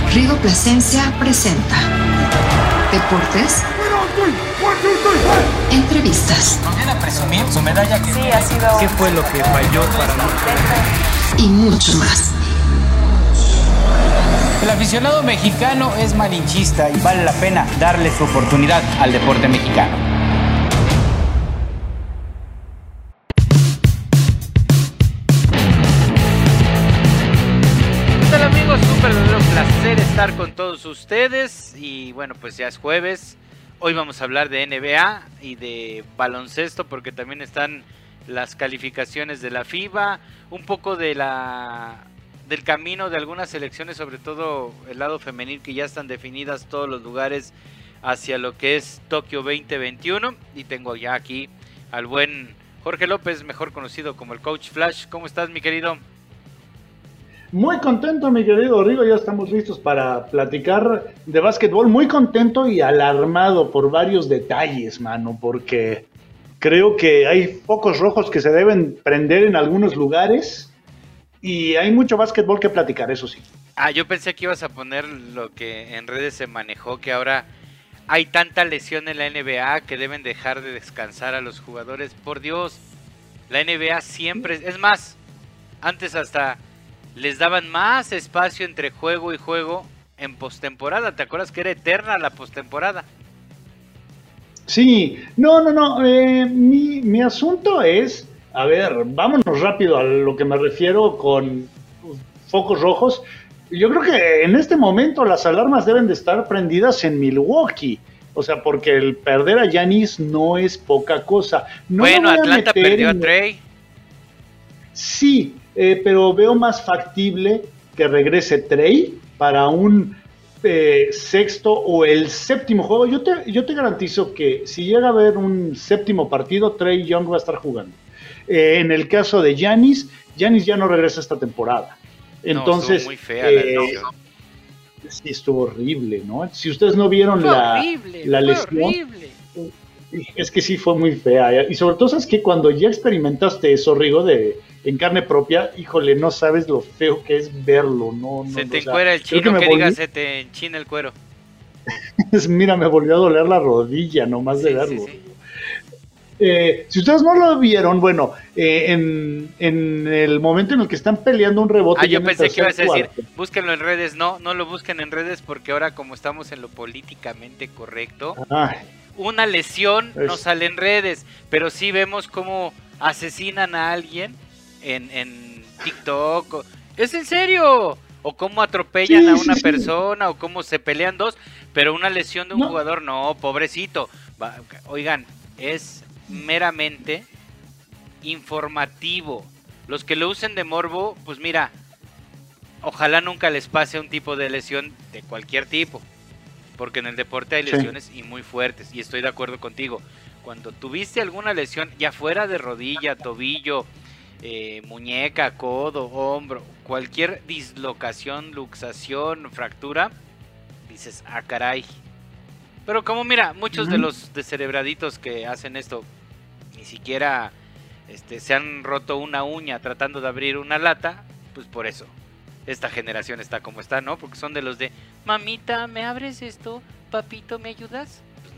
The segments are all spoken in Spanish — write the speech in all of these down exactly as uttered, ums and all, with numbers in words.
Rigo Plasencia presenta Deportes, entrevistas. ¿Nos viene a presumir su medalla? Que sí, ha sido... ¿Qué fue lo que falló para nosotros? Y mucho más. El aficionado mexicano es malinchista y vale la pena darle su oportunidad al deporte mexicano. Un verdadero placer estar con todos ustedes y bueno, pues ya es jueves. Hoy vamos a hablar de N B A y de baloncesto porque también están las calificaciones de la FIBA, un poco de la del camino de algunas selecciones, sobre todo el lado femenil, que ya están definidas todos los lugares hacia lo que es Tokio veinte veintiuno. Y tengo ya aquí al buen Jorge López, mejor conocido como el Coach Flash. ¿Cómo estás, mi querido? Muy contento, mi querido Rigo, ya estamos listos para platicar de básquetbol. Muy contento y alarmado por varios detalles, mano, porque creo que hay focos rojos que se deben prender en algunos lugares y hay mucho básquetbol que platicar, eso sí. Ah, yo pensé que ibas a poner lo que en redes se manejó, que ahora hay tanta lesión en la N B A que deben dejar de descansar a los jugadores. Por Dios, la N B A siempre, es más, antes hasta les daban más espacio entre juego y juego en postemporada. ¿Te acuerdas que era eterna la postemporada? Sí, no, no, no. Eh, mi, mi asunto es, a ver, vámonos rápido a lo que me refiero con focos rojos. Yo creo que en este momento las alarmas deben de estar prendidas en Milwaukee. O sea, porque el perder a Giannis no es poca cosa. No bueno, Atlanta perdió en... a Trey. Sí, Eh, pero veo más factible que regrese Trey para un eh, sexto o el séptimo juego. Yo te, yo te garantizo que si llega a haber un séptimo partido, Trey Young va a estar jugando. Eh, en el caso de Giannis, Giannis ya no regresa esta temporada. Entonces, no, estuvo muy fea eh, la lesión. Sí, estuvo horrible, ¿no? Si ustedes no vieron fue la, horrible, la fue lesión, horrible. Es que sí fue muy fea. Y sobre todo, ¿sabes qué? Cuando ya experimentaste eso, Rigo, de en carne propia, híjole, no sabes lo feo que es verlo, no, no Se te o sea, encuera el chino, que, que volví... diga se te enchina el cuero. Mira, me volvió a doler la rodilla nomás sí, de verlo. Sí, sí. Eh, si ustedes no lo vieron, bueno, eh, en, en el momento en el que están peleando un rebote... Ah, yo pensé que ibas a decir, cuarto, búsquenlo en redes. No, no lo busquen en redes porque ahora como estamos en lo políticamente correcto, Ay, una lesión es... no sale en redes, pero sí vemos cómo asesinan a alguien en, en TikTok. O, ¿es en serio? O cómo atropellan sí, a una sí, persona, sí. O cómo se pelean dos, pero una lesión de un no. jugador, no, pobrecito. Va, oigan, es meramente informativo. Los que lo usen de morbo, pues mira, ojalá nunca les pase un tipo de lesión de cualquier tipo, porque en el deporte hay lesiones sí. y muy fuertes, y estoy de acuerdo contigo. Cuando tuviste alguna lesión, ya fuera de rodilla, tobillo, eh, muñeca, codo, hombro, cualquier dislocación, luxación, fractura, dices, ah, caray. Pero como mira, muchos uh-huh. de los descerebraditos que hacen esto, ni siquiera este, se han roto una uña tratando de abrir una lata, pues por eso esta generación está como está, ¿no? Porque son de los de, mamita, ¿me abres esto? Papito, ¿me ayudas? Pues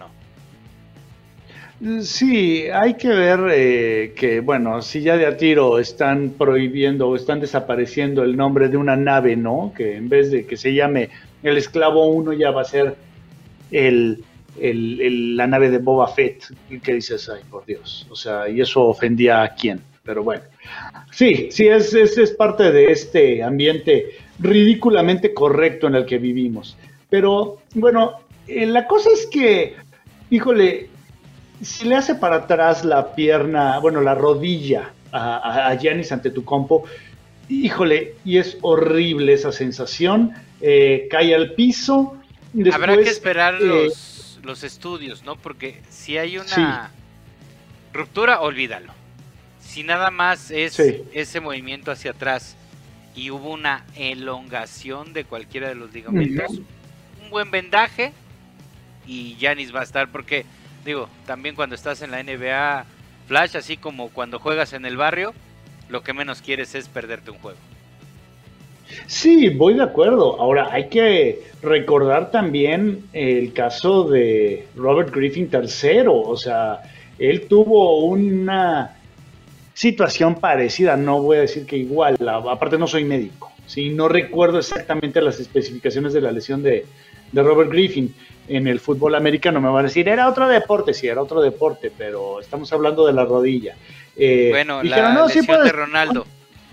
no. Sí, hay que ver eh, que, bueno, si ya de a tiro están prohibiendo o están desapareciendo el nombre de una nave, ¿no? Que en vez de que se llame el Esclavo uno ya va a ser el, el, el, la nave de Boba Fett, que dices, ay, por Dios, o sea, y eso ofendía a quién, pero bueno. Sí, sí, es, es, es parte de este ambiente ridículamente correcto en el que vivimos. Pero, bueno, eh, la cosa es que, híjole, si le hace para atrás la pierna, bueno, la rodilla a, a Giannis Antetokounmpo, híjole, y es horrible esa sensación, eh, cae al piso. Después, habrá que esperar eh, los, los estudios, ¿no? Porque si hay una sí. ruptura, olvídalo. Si nada más es sí. ese movimiento hacia atrás y hubo una elongación de cualquiera de los ligamentos, uh-huh. un buen vendaje y Giannis va a estar, porque digo, también cuando estás en la N B A, Flash, así como cuando juegas en el barrio, lo que menos quieres es perderte un juego. Sí, voy de acuerdo. Ahora, hay que recordar también el caso de Robert Griffin tercero. O sea, él tuvo una situación parecida, no voy a decir que igual, la- aparte no soy médico, ¿sí? No recuerdo exactamente las especificaciones de la lesión de, de Robert Griffin. En el fútbol americano me van a decir, era otro deporte, sí, era otro deporte, pero estamos hablando de la rodilla. Eh, Bueno, dijeron, la no, sí lesión puedes. de Ronaldo,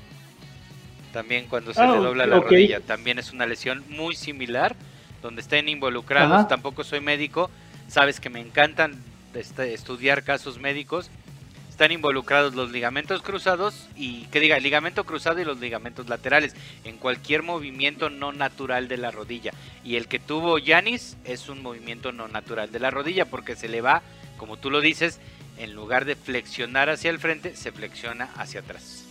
también cuando se Ah, le dobla la ok. rodilla, también es una lesión muy similar, donde estén involucrados, Ajá. tampoco soy médico, sabes que me encantan este, estudiar casos médicos, están involucrados los ligamentos cruzados y, que diga, el ligamento cruzado y los ligamentos laterales, en cualquier movimiento no natural de la rodilla, y el que tuvo Giannis es un movimiento no natural de la rodilla, porque se le va, como tú lo dices, en lugar de flexionar hacia el frente, se flexiona hacia atrás.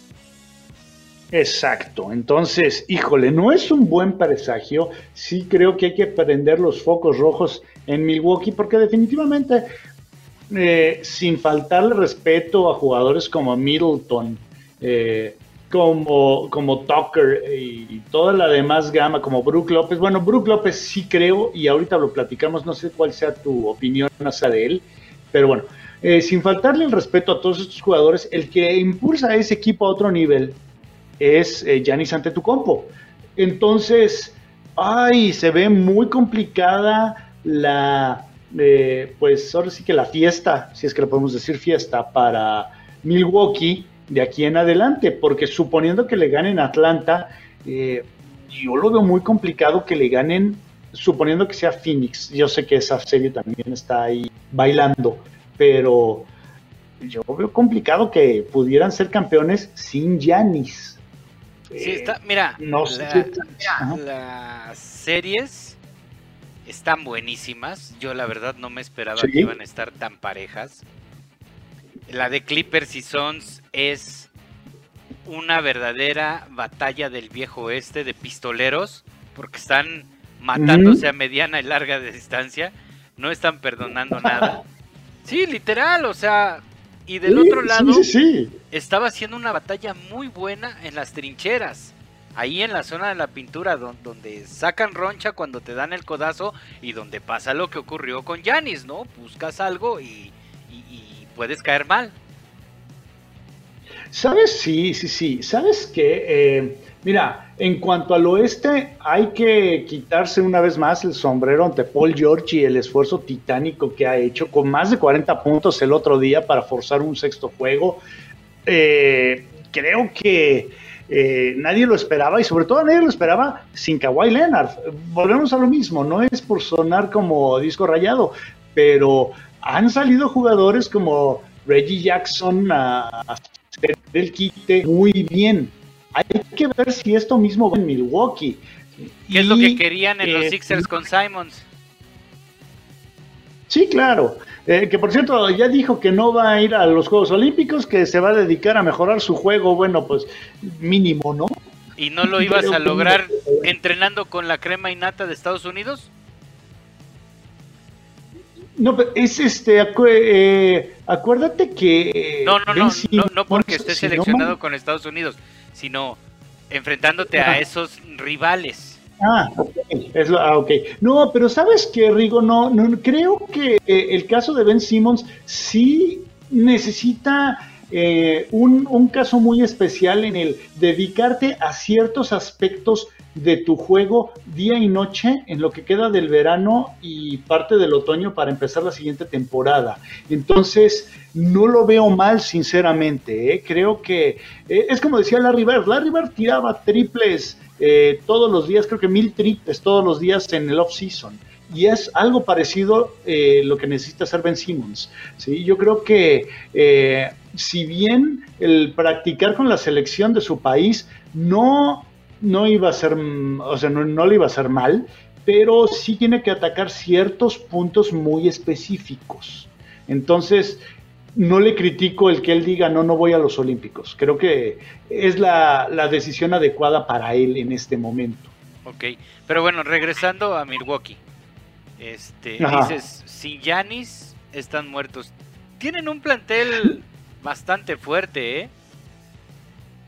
Exacto, entonces, híjole, no es un buen presagio, sí creo que hay que prender los focos rojos en Milwaukee porque definitivamente, eh, sin faltarle respeto a jugadores como Middleton, eh, como, como Tucker y toda la demás gama, como Brook López, bueno, Brook López sí creo, y ahorita lo platicamos, no sé cuál sea tu opinión acerca de él, pero bueno, eh, sin faltarle el respeto a todos estos jugadores, el que impulsa a ese equipo a otro nivel es eh, Giannis Antetokounmpo. Entonces, ay, se ve muy complicada la, eh, pues ahora sí que la fiesta, si es que le podemos decir fiesta, para Milwaukee de aquí en adelante, porque suponiendo que le ganen a Atlanta, eh, yo lo veo muy complicado que le ganen, suponiendo que sea Phoenix. Yo sé que esa serie también está ahí bailando, pero yo veo complicado que pudieran ser campeones sin Giannis. Sí, está, mira, No sé la- si- Ajá. las series están buenísimas. Yo la verdad no me esperaba Sí. que iban a estar tan parejas. La de Clippers y Suns es una verdadera batalla del viejo oeste de pistoleros, porque están matándose Ujú. a mediana y larga distancia, no están perdonando nada. Sí, literal, o sea, y del Sí, otro lado sí, sí, sí. estaba haciendo una batalla muy buena en las trincheras, ahí en la zona de la pintura, don- donde sacan roncha cuando te dan el codazo y donde pasa lo que ocurrió con Giannis, ¿no? Buscas algo y, y- y puedes caer mal. ¿Sabes? Sí, sí, sí. ¿Sabes qué? Eh, mira, en cuanto al oeste, hay que quitarse una vez más el sombrero ante Paul George y el esfuerzo titánico que ha hecho con más de cuarenta puntos el otro día para forzar un sexto juego. Eh, creo que eh, nadie lo esperaba y sobre todo nadie lo esperaba sin Kawhi Leonard. Volvemos a lo mismo, no es por sonar como disco rayado, pero han salido jugadores como Reggie Jackson a hacer el quite muy bien. Hay que ver si esto mismo va en Milwaukee. ¿Qué es lo Y, que querían en los eh, Sixers con Simons? Sí, claro. Eh, que por cierto, ya dijo que no va a ir a los Juegos Olímpicos, que se va a dedicar a mejorar su juego. Bueno, pues mínimo, ¿no? ¿Y no lo ibas Creo a que- lograr entrenando con la crema innata de Estados Unidos? No, pero es este. acu- eh, acuérdate que. No, no, Ben no, no, Simmons, no porque esté si no seleccionado mal- con Estados Unidos, sino enfrentándote Ajá. a esos rivales. Ah, ok. Es lo- ah, ok. No, pero ¿sabes qué, Rigo? No, no, creo que eh, el caso de Ben Simmons sí necesita eh, un, un caso muy especial en el dedicarte a ciertos aspectos de tu juego día y noche en lo que queda del verano y parte del otoño para empezar la siguiente temporada. Entonces, no lo veo mal, sinceramente. ¿eh? Creo que eh, es como decía Larry Bird. Larry Bird tiraba triples eh, todos los días, creo que mil triples todos los días en el off-season. Y es algo parecido eh, lo que necesita hacer Ben Simmons. ¿sí? Yo creo que eh, si bien el practicar con la selección de su país no, no iba a ser, o sea, no, no le iba a hacer mal, pero sí tiene que atacar ciertos puntos muy específicos. Entonces, no le critico el que él diga no, no voy a los Olímpicos. Creo que es la, la decisión adecuada para él en este momento. Ok, pero bueno, regresando a Milwaukee. Este, Ajá. dices, sin Giannis están muertos. Tienen un plantel bastante fuerte, ¿eh?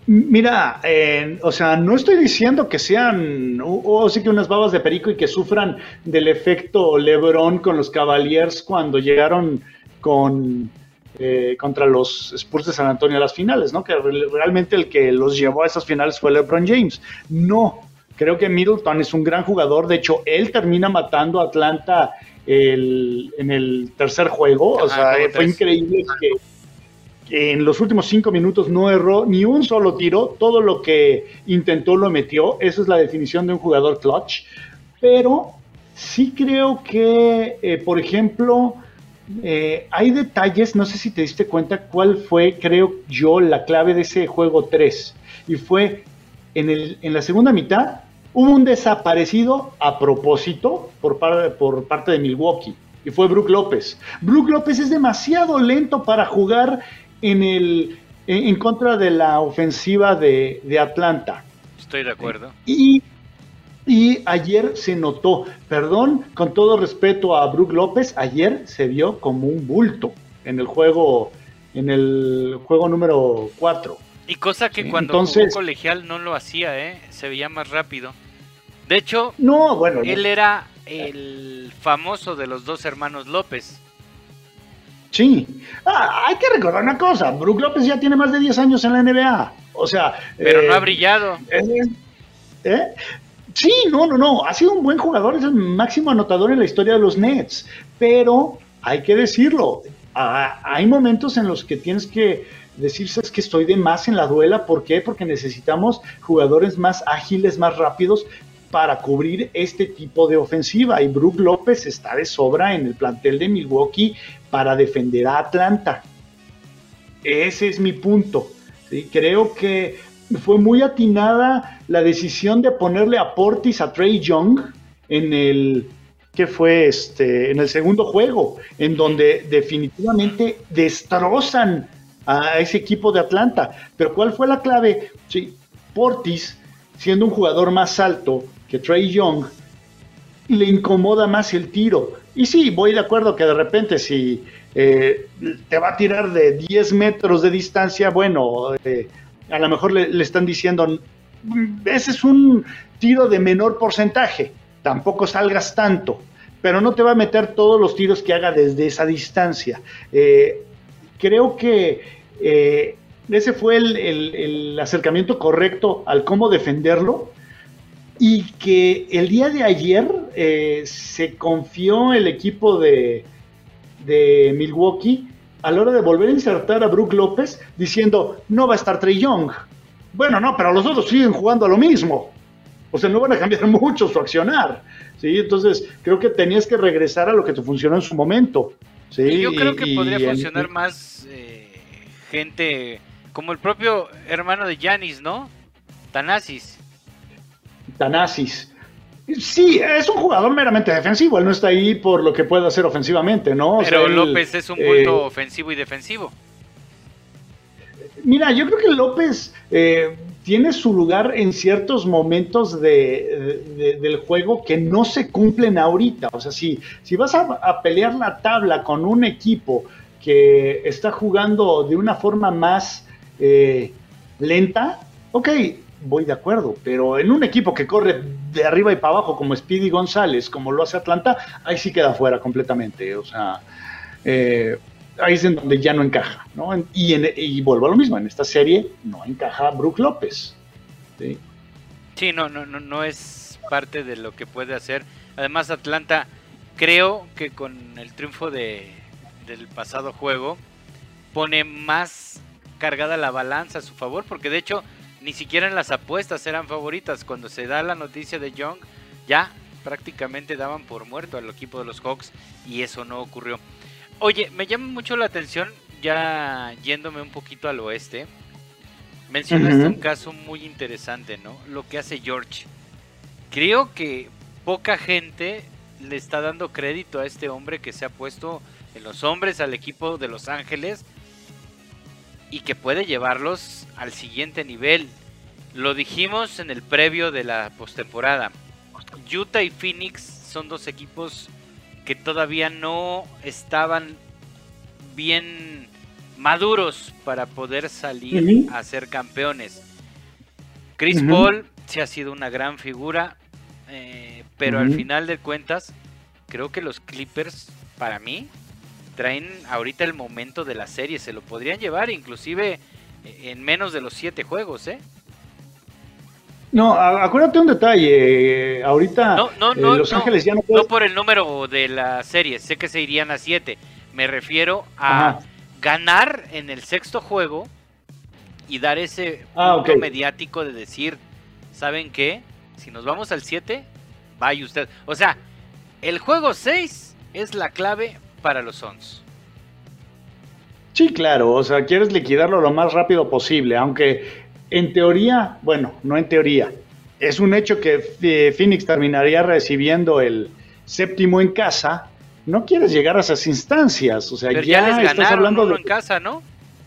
Mira, eh, o sea, no estoy diciendo que sean, o, o sí que unas babas de perico y que sufran del efecto LeBron con los Cavaliers cuando llegaron con eh, contra los Spurs de San Antonio a las finales, ¿no? Que re- realmente el que los llevó a esas finales fue LeBron James. No, creo que Middleton es un gran jugador. De hecho, él termina matando a Atlanta el- en el tercer juego. O Ajá, sea, juego fue tres. increíble que que en los últimos cinco minutos no erró ni un solo tiro, todo lo que intentó lo metió, esa es la definición de un jugador clutch, pero sí creo que, eh, por ejemplo, eh, hay detalles, no sé si te diste cuenta cuál fue, creo yo, la clave de ese juego tres, y fue en, el, en la segunda mitad, hubo un desaparecido a propósito por, par, por parte de Milwaukee, y fue Brook López. Brook López es demasiado lento para jugar en, el, en, en contra de la ofensiva de, de Atlanta. Estoy de acuerdo. Y, y ayer se notó, perdón, con todo respeto a Brook López, ayer se vio como un bulto en el juego, en el juego número cuatro. Y cosa que Sí, cuando entonces- jugó colegial no lo hacía, ¿eh? Se veía más rápido. De hecho, No, bueno, él era el famoso de los dos hermanos López. sí. Ah, hay que recordar una cosa, Brook López ya tiene más de diez años en la N B A. O sea, Pero eh, no ha brillado. ¿Eh? ¿Eh? Sí, no, no, no. Ha sido un buen jugador, es el máximo anotador en la historia de los Nets. Pero hay que decirlo, ah, hay momentos en los que tienes que decir, sabes que estoy de más en la duela. ¿Por qué? Porque necesitamos jugadores más ágiles, más rápidos para cubrir este tipo de ofensiva. Y Brook López está de sobra en el plantel de Milwaukee para defender a Atlanta. Ese es mi punto. ¿Sí? Creo que fue muy atinada la decisión de ponerle a Portis a Trae Young en el que fue este en el segundo juego, en donde definitivamente destrozan a ese equipo de Atlanta. Pero ¿cuál fue la clave? Sí, Portis, siendo un jugador más alto que Trae Young, le incomoda más el tiro. Y sí, voy de acuerdo que de repente si eh, te va a tirar de diez metros de distancia, bueno, eh, a lo mejor le, le están diciendo, ese es un tiro de menor porcentaje, tampoco salgas tanto, pero no te va a meter todos los tiros que haga desde esa distancia. Eh, creo que eh, ese fue el, el, el acercamiento correcto al cómo defenderlo, y que el día de ayer eh, se confió el equipo de, de Milwaukee a la hora de volver a insertar a Brook López diciendo, no va a estar Trae Young. Bueno, no, pero los otros siguen jugando a lo mismo. O sea, no van a cambiar mucho su accionar. ¿Sí? Entonces, creo que tenías que regresar a lo que te funcionó en su momento. ¿Sí? Y yo creo que Y- podría y- funcionar más eh, gente como el propio hermano de Giannis, ¿no? Thanasis. Thanasis. Sí, es un jugador meramente defensivo, él no está ahí por lo que puede hacer ofensivamente, ¿no? O Pero sea, él, López es un bulto eh, ofensivo y defensivo. Mira, yo creo que López eh, tiene su lugar en ciertos momentos de, de- del juego que no se cumplen ahorita. O sea, si, si vas a, a pelear la tabla con un equipo que está jugando de una forma más eh, lenta, ok, voy de acuerdo, pero en un equipo que corre de arriba y para abajo como Speedy González, como lo hace Atlanta, ahí sí queda fuera completamente. O sea, eh, ahí es en donde ya no encaja, ¿no? Y, en, y vuelvo a lo mismo, en esta serie no encaja Brook López. ¿Sí? Sí, no, no, no, no es parte de lo que puede hacer. Además, Atlanta, creo que con el triunfo de, del pasado juego, pone más cargada la balanza a su favor, porque de hecho, ni siquiera en las apuestas eran favoritas. Cuando se da la noticia de Young, ya prácticamente daban por muerto al equipo de los Hawks, y eso no ocurrió. Oye, me llama mucho la atención, ya yéndome un poquito al oeste, mencionaste Ujú. un caso muy interesante, ¿no? Lo que hace George. Creo que poca gente le está dando crédito a este hombre que se ha puesto en los hombres al equipo de Los Ángeles y que puede llevarlos al siguiente nivel. Lo dijimos en el previo de la postemporada. Utah y Phoenix son dos equipos que todavía no estaban bien maduros para poder salir Ujú. a ser campeones. Chris Ujú. Paul sí ha sido una gran figura, eh, pero al Ujú. final de cuentas, creo que los Clippers, para mí, traen ahorita el momento de la serie. Se lo podrían llevar inclusive eh, en menos de los siete juegos, ¿eh? No, a- acuérdate un detalle. eh, Ahorita No, no, eh, no, Los no, Ángeles ya no no pueden. por el número de la serie, sé que se irían a siete. Me refiero a Ajá. ganar en el sexto juego y dar ese Ah, punto ok. mediático de decir, ¿saben qué? Si nos vamos al siete, vaya usted. O sea, el juego seis es la clave para los Suns. Sí, claro, o sea, quieres liquidarlo lo más rápido posible, aunque en teoría, bueno, no en teoría, es un hecho que eh, Phoenix terminaría recibiendo el séptimo en casa. No quieres llegar a esas instancias, o sea, Pero ya, ya, les estás ganaron hablando uno de... en casa, ¿no?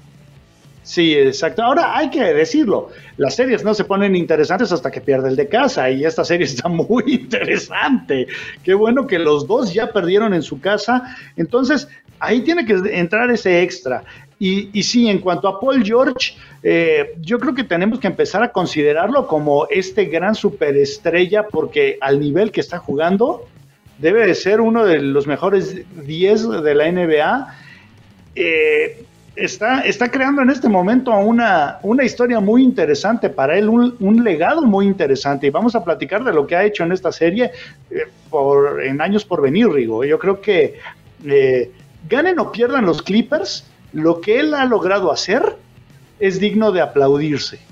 Sí, exacto. Ahora hay que decirlo, las series no se ponen interesantes hasta que pierde el de casa y esta serie está muy interesante. Qué bueno que los dos ya perdieron en su casa, entonces ahí tiene que entrar ese extra. Y, y sí, en cuanto a Paul George, eh, yo creo que tenemos que empezar a considerarlo como este gran superestrella porque al nivel que está jugando debe de ser uno de los mejores diez de la N B A. Eh, Está, está creando en este momento una, una historia muy interesante para él, un, un legado muy interesante. Y vamos a platicar de lo que ha hecho en esta serie eh, por, en años por venir, Rigo. Yo creo que eh, ganen o pierdan los Clippers, lo que él ha logrado hacer es digno de aplaudirse.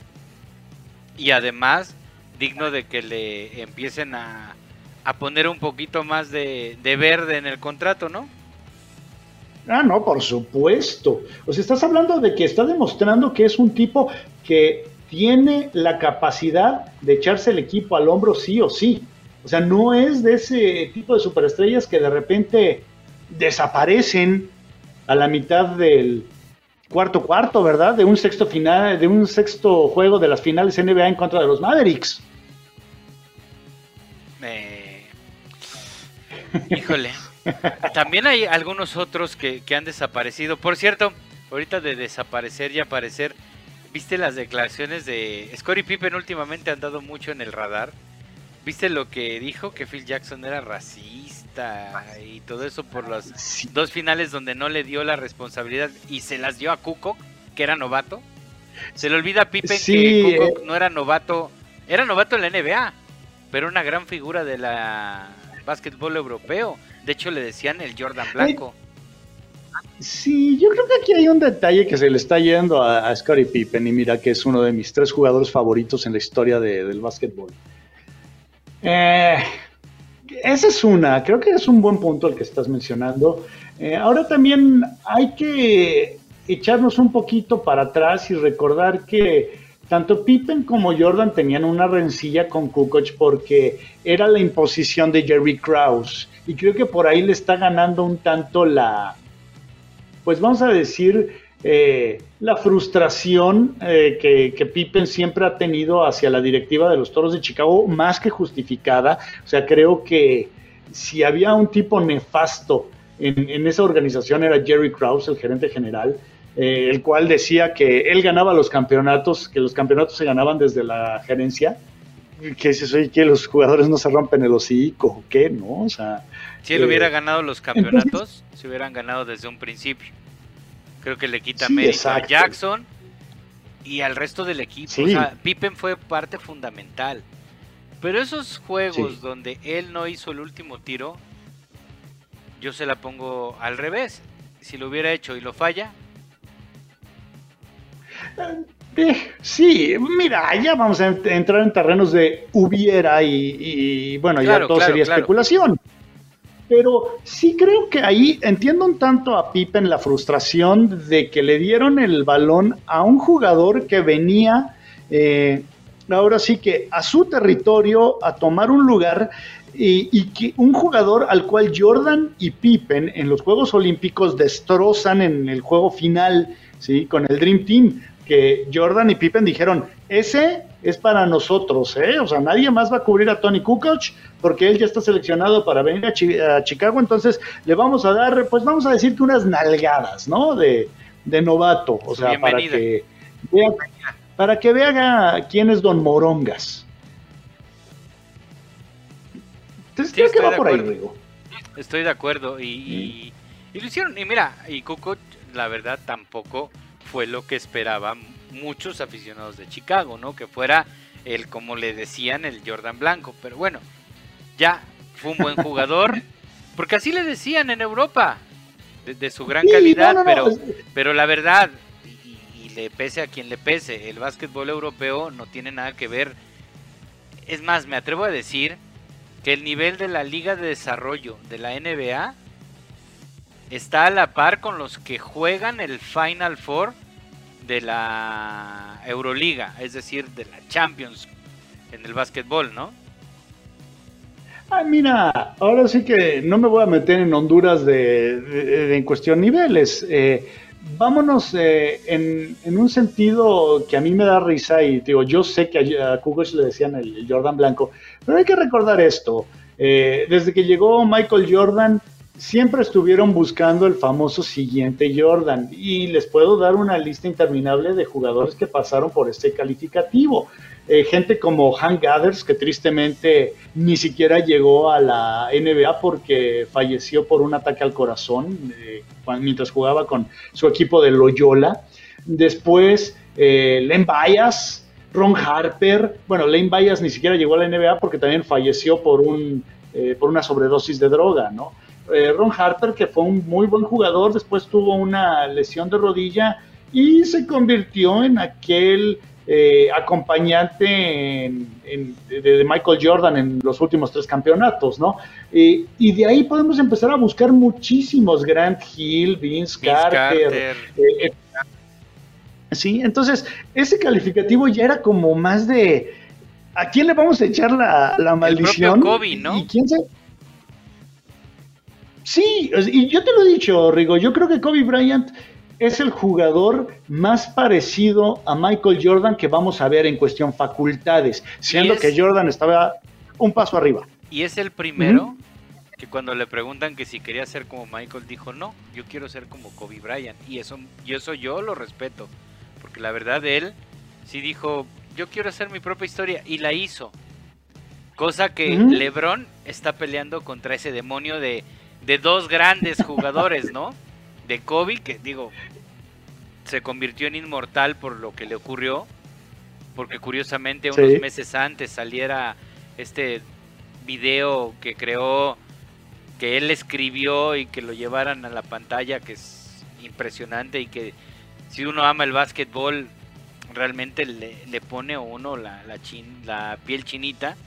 Y además, digno de que le empiecen a, a poner un poquito más de, de verde en el contrato, ¿no? Ah, no, por supuesto. O sea, estás hablando de que está demostrando que es un tipo que tiene la capacidad de echarse el equipo al hombro sí o sí. O sea, no es de ese tipo de superestrellas que de repente desaparecen a la mitad del cuarto cuarto, ¿verdad? De un sexto final, de un sexto juego de las finales N B A en contra de los Mavericks. Eh, híjole. También hay algunos otros que, que han desaparecido. Por cierto, ahorita de desaparecer y aparecer, ¿viste las declaraciones de Scottie Pippen? Últimamente han dado mucho en el radar. ¿Viste lo que dijo? Que Phil Jackson era racista y todo eso por las Sí. dos finales donde no le dio la responsabilidad y se las dio a Kukoc, que era novato. Se le olvida a Pippen Sí, que Kukoc eh. no era novato, era novato en la N B A, pero una gran figura de la básquetbol europeo. De hecho le decían el Jordan blanco. Sí, yo creo que aquí hay un detalle que se le está yendo a, a Scottie Pippen y mira que es uno de mis tres jugadores favoritos en la historia de, del básquetbol. Eh, esa es una, creo que es un buen punto el que estás mencionando. Eh, ahora también hay que echarnos un poquito para atrás y recordar que tanto Pippen como Jordan tenían una rencilla con Kukoc porque era la imposición de Jerry Krause y creo que por ahí le está ganando un tanto la, pues vamos a decir, eh, la frustración eh, que, que Pippen siempre ha tenido hacia la directiva de los Toros de Chicago, más que justificada. O sea, creo que si había un tipo nefasto en, en esa organización era Jerry Krause, el gerente general, eh, el cual decía que él ganaba los campeonatos, que los campeonatos se ganaban desde la gerencia, que dices, oye, que los jugadores no se rompen el hocico, ¿qué? ¿No? O sea... Si él eh, hubiera ganado los campeonatos, entonces, se hubieran ganado desde un principio. Creo que le quita sí, mérito exacto. a Jackson y al resto del equipo. Sí. O sea, Pippen fue parte fundamental. Pero esos juegos Sí. donde él no hizo el último tiro, yo se la pongo al revés. Si lo hubiera hecho y lo falla, Eh, sí, mira, ya vamos a ent- entrar en terrenos de hubiera y, y, bueno, Claro, ya todo claro, sería claro. especulación. Pero sí creo que ahí entiendo un tanto a Pippen la frustración de que le dieron el balón a un jugador que venía, eh, ahora sí que a su territorio a tomar un lugar y, y que un jugador al cual Jordan y Pippen en los Juegos Olímpicos destrozan en el juego final, ¿sí? Con el Dream Team, que Jordan y Pippen dijeron, ese es para nosotros, ¿eh? O sea, nadie más va a cubrir a Tony Kukoc porque él ya está seleccionado para venir a, Chi- a Chicago, entonces le vamos a dar, pues vamos a decir que unas nalgadas, ¿no? De, de novato, o Su sea, para bienvenida. que vea, para que vea quién es Don Morongas. Entonces, Sí, creo que estoy va de por ahí, acuerdo. Rigo. Estoy de acuerdo. Y, y, y lo hicieron. Y mira, y Kukoc, la verdad, tampoco fue lo que esperaban muchos aficionados de Chicago, ¿no? Que fuera el, como le decían, el Jordan Blanco. Pero bueno, ya fue un buen jugador. Porque así le decían en Europa. De, de su gran Sí, calidad. no, no, pero, no. pero la verdad, y, y le pese a quien le pese, el básquetbol europeo no tiene nada que ver. Es más, me atrevo a decir que el nivel de la Liga de Desarrollo de la N B A está a la par con los que juegan el Final Four de la Euroliga, es decir, de la Champions en el básquetbol, ¿no? Ah, mira, ahora sí que no me voy a meter en Honduras de, de- de- en cuestión niveles. Eh, vámonos eh, en, en un sentido que a mí me da risa y digo, yo sé que a, a Kukoc le decían el, el Jordan Blanco, pero hay que recordar esto. Eh, desde que llegó Michael Jordan, siempre estuvieron buscando el famoso siguiente Jordan y les puedo dar una lista interminable de jugadores que pasaron por este calificativo. Eh, gente como Hank Gathers, que tristemente ni siquiera llegó a la N B A porque falleció por un ataque al corazón eh, cuando- mientras jugaba con su equipo de Loyola. Después, eh, Len Bias, Ron Harper. Bueno, Len Bias ni siquiera llegó a la N B A porque también falleció por, un, eh, por una sobredosis de droga, ¿no? Eh, Ron Harper, que fue un muy buen jugador, después tuvo una lesión de rodilla y se convirtió en aquel eh, acompañante en, en, de, de Michael Jordan en los últimos tres campeonatos, ¿no? Eh, y de ahí podemos empezar a buscar muchísimos, Grant Hill, Vince, Vince Carter. Carter. eh, eh, sí, entonces ese calificativo ya era como más de ¿a quién le vamos a echar la, la maldición? El propio Kobe, ¿no? ¿Y quién se...? Sí, y yo te lo he dicho, Rigo, yo creo que Kobe Bryant es el jugador más parecido a Michael Jordan que vamos a ver en cuestión facultades, siendo es- que Jordan estaba un paso arriba. Y es el primero Ujú. que cuando le preguntan que si quería ser como Michael, dijo no, yo quiero ser como Kobe Bryant. Y eso, y eso yo lo respeto, porque la verdad él sí dijo, yo quiero hacer mi propia historia, y la hizo. Cosa que Ujú. LeBron está peleando contra ese demonio de, de dos grandes jugadores, ¿no? De Kobe, que digo, se convirtió en inmortal por lo que le ocurrió, porque curiosamente unos Sí. meses antes saliera este video que creó, que él escribió y que lo llevaran a la pantalla, que es impresionante, y que si uno ama el básquetbol realmente le, le pone a uno la, la, chin, la piel chinita,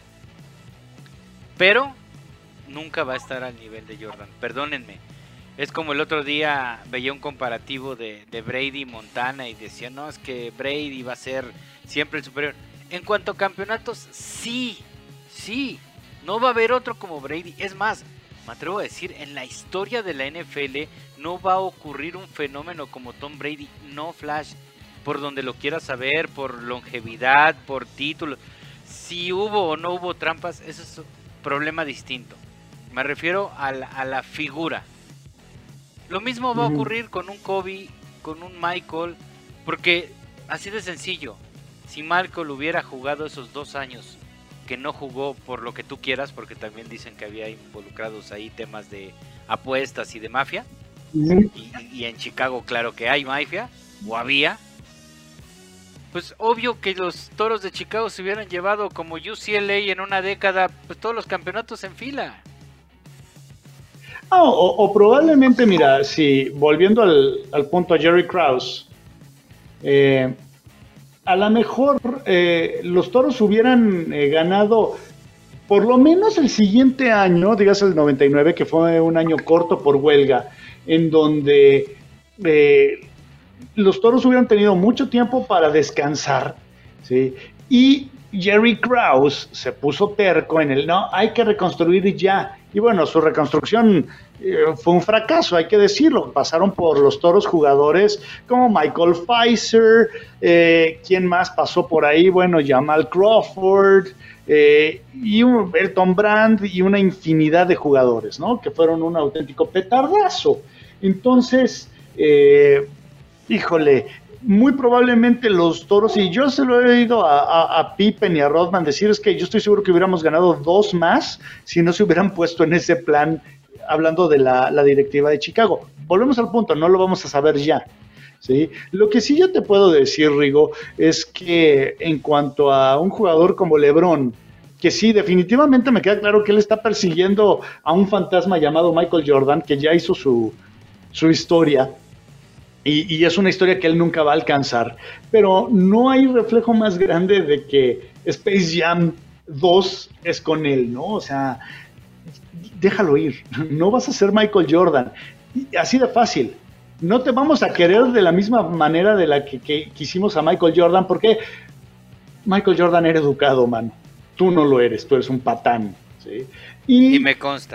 pero nunca va a estar al nivel de Jordan, perdónenme. Es como el otro día veía un comparativo de, de Brady y Montana y decía, no, es que Brady va a ser siempre el superior. En cuanto a campeonatos, sí, sí, no va a haber otro como Brady. Es más, me atrevo a decir, en la historia de la N F L no va a ocurrir un fenómeno como Tom Brady, no Flash, por donde lo quieras saber, por longevidad, por títulos. Si hubo o no hubo trampas, eso es un problema distinto. Me refiero a la, a la figura. Lo mismo va a ocurrir con un Kobe, con un Michael, porque así de sencillo, si Michael hubiera jugado esos dos años que no jugó por lo que tú quieras, porque también dicen que había involucrados ahí temas de apuestas y de mafia, Ujú. y, y en Chicago claro que hay mafia, o había, pues obvio que los Toros de Chicago se hubieran llevado como U C L A en una década, pues todos los campeonatos en fila. Ah, o, o probablemente, mira, si volviendo al, al punto a Jerry Krause, eh, a lo mejor eh, los Toros hubieran eh, ganado por lo menos el siguiente año, digas el noventa y nueve, que fue un año corto por huelga, en donde eh, los Toros hubieran tenido mucho tiempo para descansar, ¿sí? Y Jerry Krause se puso terco en el, no, hay que reconstruir ya. Y bueno, su reconstrucción eh, fue un fracaso, hay que decirlo. Pasaron por los Toros jugadores como Michael Pfizer, eh, ¿quién más pasó por ahí? Bueno, Jamal Crawford, eh, y un Elton Brand y una infinidad de jugadores, ¿no? Que fueron un auténtico petardazo. Entonces, eh, híjole, muy probablemente los Toros, y yo se lo he oído a, a, a Pippen y a Rodman decir, es que yo estoy seguro que hubiéramos ganado dos más si no se hubieran puesto en ese plan, hablando de la, la directiva de Chicago. Volvemos al punto, no lo vamos a saber ya, ¿sí? Lo que sí yo te puedo decir, Rigo, es que en cuanto a un jugador como LeBron, que sí, definitivamente me queda claro que él está persiguiendo a un fantasma llamado Michael Jordan, que ya hizo su, su historia, y, y es una historia que él nunca va a alcanzar, pero no hay reflejo más grande de que Space Jam dos es con él, ¿no? O sea, déjalo ir, no vas a ser Michael Jordan, así de fácil. No te vamos a querer de la misma manera de la que, que quisimos a Michael Jordan, porque Michael Jordan era educado, man. Tú no lo eres, tú eres un patán, ¿sí? Y, y me consta.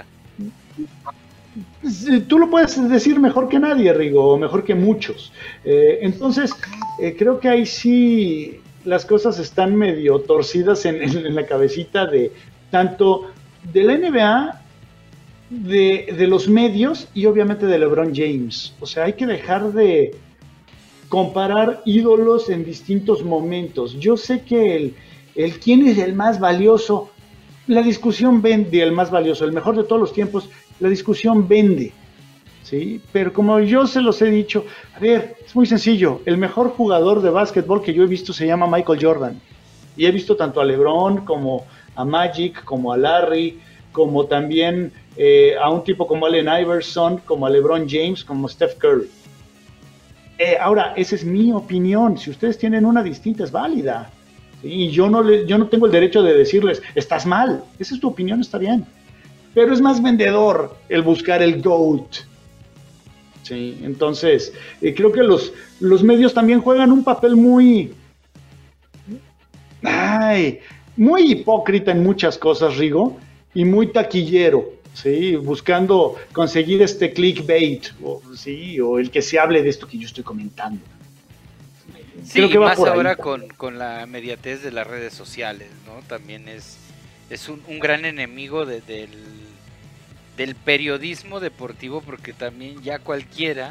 Tú lo puedes decir mejor que nadie, Rigo, o mejor que muchos. Eh, entonces, eh, creo que ahí sí las cosas están medio torcidas en, en, en la cabecita de tanto de la N B A, de, de los medios y obviamente de LeBron James. O sea, hay que dejar de comparar ídolos en distintos momentos. Yo sé que el, el quién es el más valioso, la discusión vende, el más valioso, el mejor de todos los tiempos, la discusión vende, ¿sí? Pero como yo se los he dicho, a ver, es muy sencillo, el mejor jugador de básquetbol que yo he visto se llama Michael Jordan, y he visto tanto a LeBron como a Magic, como a Larry, como también eh, a un tipo como Allen Iverson, como a LeBron James, como Steph Curry. Eh, ahora, esa es mi opinión, si ustedes tienen una distinta es válida, ¿sí? Y yo no, le, yo no tengo el derecho de decirles, estás mal, esa es tu opinión, está bien. Pero es más vendedor el buscar el GOAT. Sí, entonces, eh, creo que los, los medios también juegan un papel muy, ay, muy hipócrita en muchas cosas, Rigo, y muy taquillero, ¿sí? Buscando conseguir este clickbait, o, ¿sí? O el que se hable de esto que yo estoy comentando. Sí, creo que va más por ahora con, con la inmediatez de las redes sociales, ¿no? También es, es un, un gran enemigo de, del... del periodismo deportivo, porque también ya cualquiera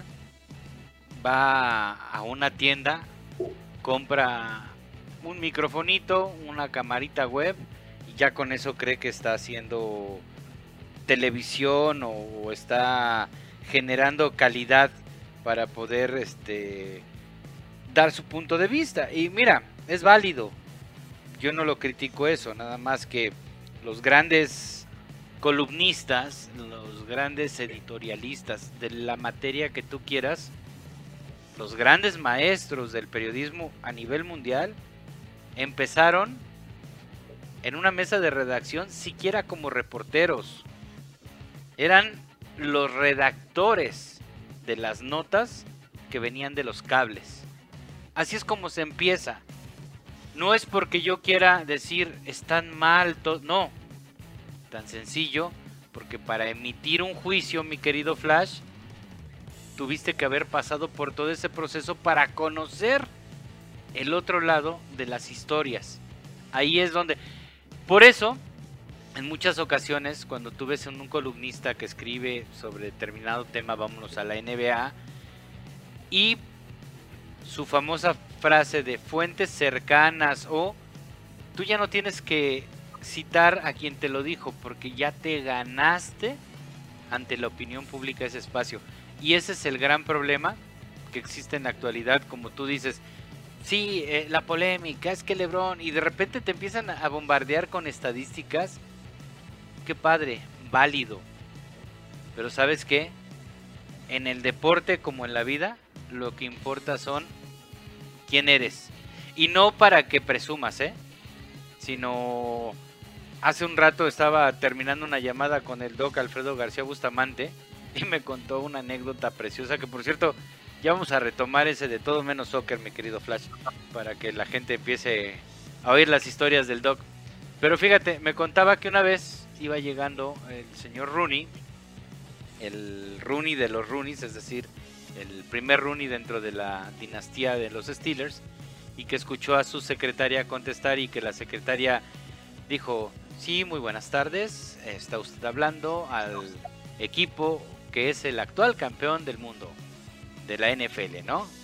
va a una tienda, compra un microfonito, una camarita web y ya con eso cree que está haciendo televisión o, o está generando calidad para poder este dar su punto de vista. Y mira, es válido, yo no lo critico eso, nada más que los grandes columnistas, los grandes editorialistas de la materia que tú quieras, los grandes maestros del periodismo a nivel mundial, empezaron en una mesa de redacción siquiera como reporteros. Eran los redactores de las notas que venían de los cables. Así es como se empieza. No es porque yo quiera decir están mal, no. Tan sencillo, porque para emitir un juicio, mi querido Flash, tuviste que haber pasado por todo ese proceso para conocer el otro lado de las historias. Ahí es donde, por eso, en muchas ocasiones, cuando tú ves en un columnista que escribe sobre determinado tema, vámonos a la N B A, y su famosa frase de fuentes cercanas, o tú ya no tienes que citar a quien te lo dijo, porque ya te ganaste ante la opinión pública ese espacio. Y ese es el gran problema que existe en la actualidad, como tú dices, sí, eh, la polémica, es que LeBron, y de repente te empiezan a bombardear con estadísticas. Qué padre, válido, pero ¿sabes qué? En el deporte como en la vida, lo que importa son quién eres, y no para que presumas, ¿eh? Sino... Hace un rato estaba terminando una llamada con el doc Alfredo García Bustamante y me contó una anécdota preciosa que, por cierto, ya vamos a retomar ese de todo menos soccer, mi querido Flash, para que la gente empiece a oír las historias del doc. Pero fíjate, me contaba que una vez iba llegando el señor Rooney, el Rooney de los Rooneys, es decir, el primer Rooney dentro de la dinastía de los Steelers, y que escuchó a su secretaria contestar y que la secretaria dijo: sí, muy buenas tardes, está usted hablando al equipo que es el actual campeón del mundo de la N F L, ¿no?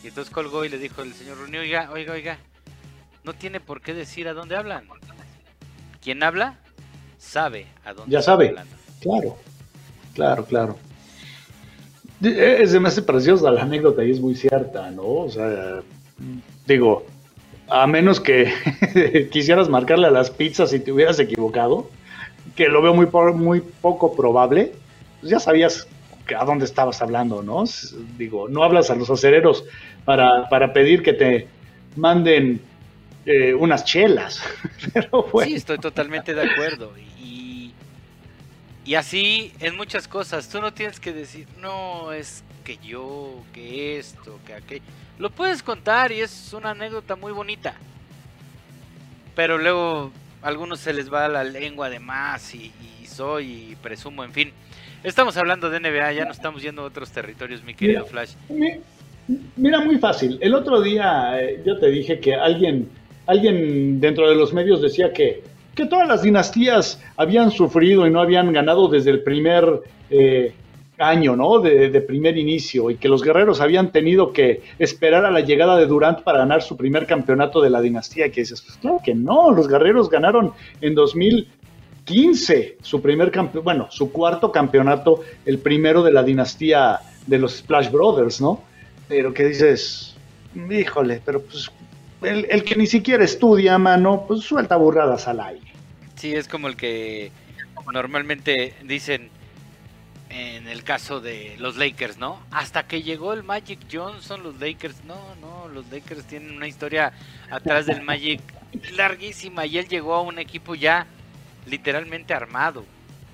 Y entonces colgó y le dijo el señor Rooney, oiga, oiga, oiga, no tiene por qué decir a dónde hablan. Quien habla, sabe a dónde ya está sabe. hablando. Claro, claro, claro. Eh, Se me hace preciosa la anécdota y es muy cierta, ¿no? O sea, digo, a menos que quisieras marcarle a las pizzas y te hubieras equivocado, que lo veo muy, por- muy poco probable, pues ya sabías a dónde estabas hablando, ¿no? S- Digo, no hablas a los acereros para, para pedir que te manden eh, unas chelas, pero bueno. Sí, estoy totalmente de acuerdo. Y, y así en muchas cosas. Tú no tienes que decir, no, es que yo, que esto, que aquello. Lo puedes contar y es una anécdota muy bonita. Pero luego a algunos se les va la lengua de más y, y soy y presumo, en fin. Estamos hablando de N B A, ya no estamos yendo a otros territorios, mi querido Mira, Flash. mi- Mira, muy fácil. El otro día eh, yo te dije que alguien, alguien dentro de los medios decía que, que todas las dinastías habían sufrido y no habían ganado desde el primer eh, año, ¿no? De, de primer inicio, y que los guerreros habían tenido que esperar a la llegada de Durant para ganar su primer campeonato de la dinastía. Que dices, pues claro que no, los guerreros ganaron en dos mil quince su primer campeonato, bueno, su cuarto campeonato, el primero de la dinastía de los Splash Brothers, ¿no? Pero que dices, híjole, pero pues el, el que ni siquiera estudia, mano, pues suelta burradas al aire. Sí, es como el que normalmente dicen en el caso de los Lakers, ¿no? Hasta que llegó el Magic Johnson, los Lakers, no, no, los Lakers tienen una historia atrás del Magic larguísima y él llegó a un equipo ya literalmente armado.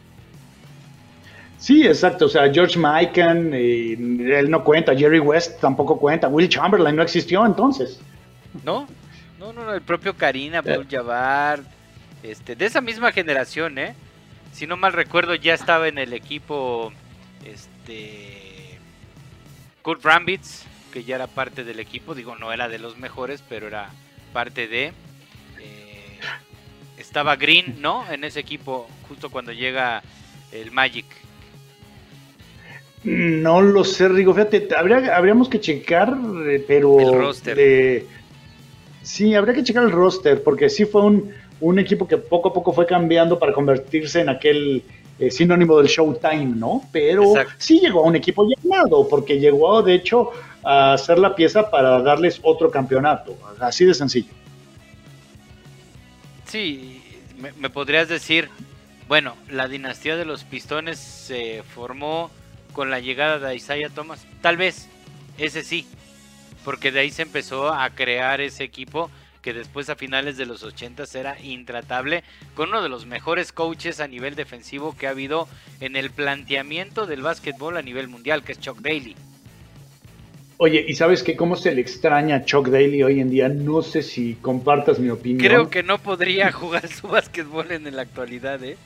Sí, exacto, o sea, George Mikan, eh, él no cuenta, Jerry West tampoco cuenta, Will Chamberlain no existió entonces. ¿No? No, no, no, el propio Karina, Abdul Jabbar, este, de esa misma generación, ¿eh? Si no mal recuerdo, ya estaba en el equipo, este, Kurt Rambis, que ya era parte del equipo, digo, no era de los mejores, pero era parte de, eh, estaba Green, ¿no? En ese equipo, justo cuando llega el Magic. No lo sé, Rigo, fíjate, habría, habríamos que checar, eh, pero... El roster. de- sí, habría que checar el roster, porque sí fue un, un equipo que poco a poco fue cambiando para convertirse en aquel eh, sinónimo del Showtime, ¿no? Pero Exacto. sí llegó a un equipo llamado, porque llegó, de hecho, a ser la pieza para darles otro campeonato, así de sencillo. Sí, me, me podrías decir, bueno, la dinastía de los Pistones se formó con la llegada de Isaiah Thomas, tal vez, ese sí, porque de ahí se empezó a crear ese equipo que después a finales de los ochentas era intratable, con uno de los mejores coaches a nivel defensivo que ha habido en el planteamiento del básquetbol a nivel mundial, que es Chuck Daly. Oye, ¿y sabes qué? ¿Cómo se le extraña a Chuck Daly hoy en día? No sé si compartas mi opinión. Creo que no podría jugar su básquetbol en la actualidad, ¿eh?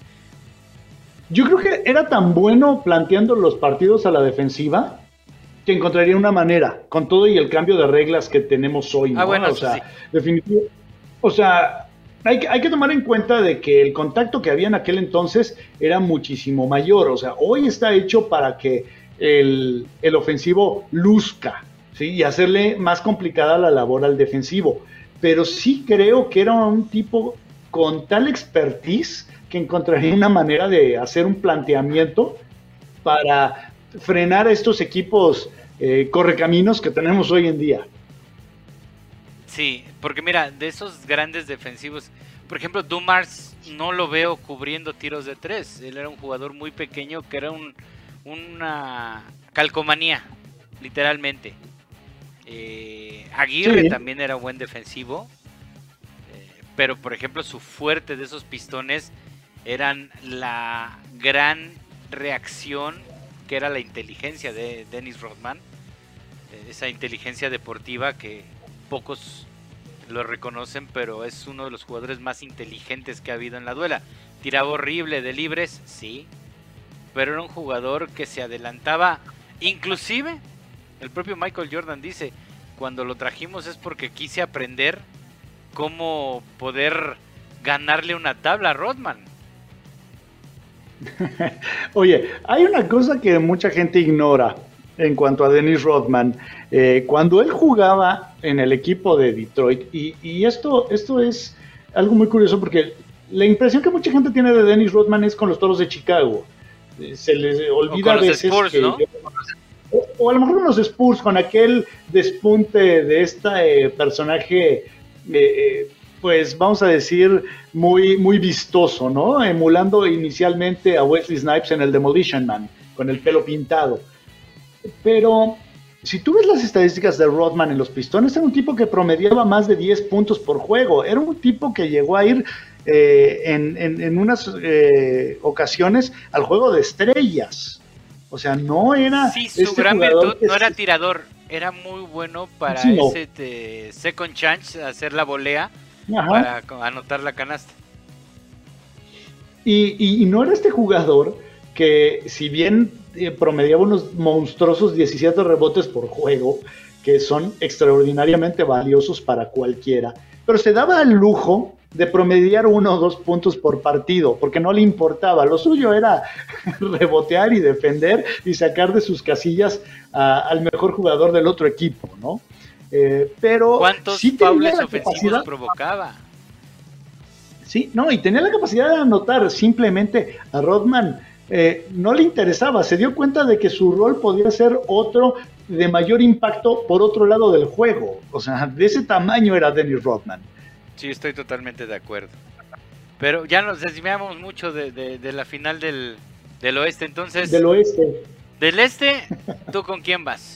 Yo creo que era tan bueno planteando los partidos a la defensiva que encontraría una manera, con todo y el cambio de reglas que tenemos hoy, ¿no? Ah, bueno, o eso sea, sí. definitivo. O sea, hay, que- hay que tomar en cuenta de que el contacto que había en aquel entonces era muchísimo mayor. O sea, hoy está hecho para que el, el ofensivo luzca, ¿sí? Y hacerle más complicada la labor al defensivo. Pero sí creo que era un tipo con tal expertise que encontraría una manera de hacer un planteamiento para frenar a estos equipos eh, correcaminos que tenemos hoy en día. Sí, porque mira, de esos grandes defensivos, por ejemplo, Dumars no lo veo cubriendo tiros de tres. Él era un jugador muy pequeño que era un, una calcomanía, literalmente. Eh, Aguirre Sí. también era buen defensivo, eh, pero por ejemplo su fuerte de esos Pistones eran la gran reacción que era la inteligencia de Dennis Rodman, eh, esa inteligencia deportiva que pocos lo reconocen, pero es uno de los jugadores más inteligentes que ha habido en la duela. Tiraba horrible de libres, sí, pero era un jugador que se adelantaba, inclusive el propio Michael Jordan dice, cuando lo trajimos es porque quise aprender cómo poder ganarle una tabla a Rodman. Oye, hay una cosa que mucha gente ignora en cuanto a Dennis Rodman. Eh, cuando él jugaba en el equipo de Detroit, y, y esto, esto es algo muy curioso porque la impresión que mucha gente tiene de Dennis Rodman es con los Toros de Chicago. Eh, se les olvida a veces Spurs, que... ¿no? o, o a lo mejor con los Spurs, con aquel despunte de este eh, personaje... Eh, pues vamos a decir, muy, muy vistoso, ¿no? Emulando inicialmente a Wesley Snipes en el Demolition Man, con el pelo pintado. Pero si tú ves las estadísticas de Rodman en los Pistones, era un tipo que promediaba más de diez puntos por juego. Era un tipo que llegó a ir eh, en, en, en unas eh, ocasiones al juego de estrellas. O sea, no era... Sí, su este gran jugador virtud no era se... tirador, era muy bueno para sí, no. ese te, second chance, hacer la volea, Ajá. para anotar la canasta. Y, y, y no era este jugador que, si bien eh, promediaba unos monstruosos diecisiete rebotes por juego, que son extraordinariamente valiosos para cualquiera, pero se daba el lujo de promediar uno o dos puntos por partido, porque no le importaba. Lo suyo era rebotear y defender y sacar de sus casillas a, al mejor jugador del otro equipo, ¿no? Eh, pero ¿cuántos sí faules ofensivos provocaba? Sí, no, y tenía la capacidad de anotar. Simplemente a Rodman eh, no le interesaba, se dio cuenta de que su rol podía ser otro de mayor impacto por otro lado del juego. O sea, de ese tamaño era Dennis Rodman. Sí, estoy totalmente de acuerdo. Pero ya nos desviamos mucho de, de, de la final del, del oeste, entonces... Del oeste. Del este, ¿tú con quién vas?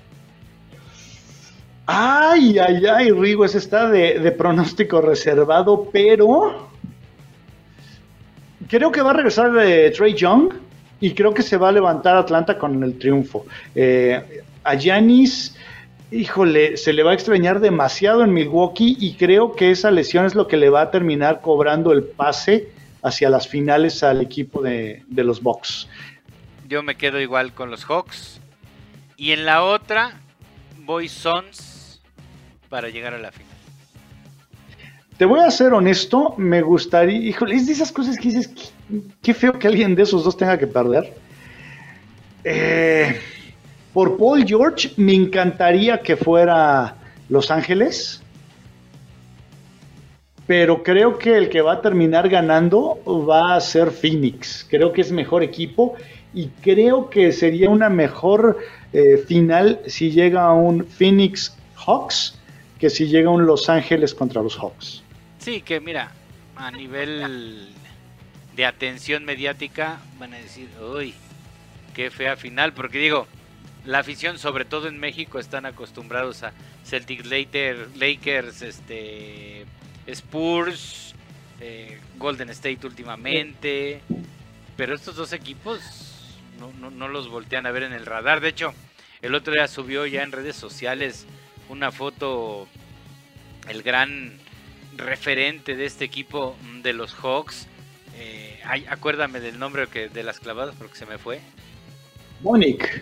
Ay, ay, ay, Rigo, ese está de, de pronóstico reservado, pero creo que va a regresar eh, Trae Young y creo que se va a levantar Atlanta con el triunfo. Eh, a Giannis, híjole, se le va a extrañar demasiado en Milwaukee y creo que esa lesión es lo que le va a terminar cobrando el pase hacia las finales al equipo de, de los Bucks. Yo me quedo igual con los Hawks. Y en la otra, voy Suns para llegar a la final. Te voy a ser honesto, me gustaría, híjole, es de esas cosas que dices, qué, qué feo que alguien de esos dos tenga que perder. Eh, por Paul George, me encantaría que fuera Los Ángeles, pero creo que el que va a terminar ganando va a ser Phoenix. Creo que es mejor equipo y creo que sería una mejor eh, final si llega a un Phoenix Hawks que si llega un Los Ángeles contra los Hawks. Sí, que mira, a nivel de atención mediática van a decir, uy, qué fea final, porque digo, la afición, sobre todo en México, están acostumbrados a Celtics, Lakers, Lakers este, Spurs, eh, Golden State últimamente, pero estos dos equipos no, no, no los voltean a ver en el radar. De hecho, el otro día subió ya en redes sociales una foto, el gran referente de este equipo de los Hawks, eh, ay, acuérdame del nombre que, de las clavadas porque se me fue. Dominic.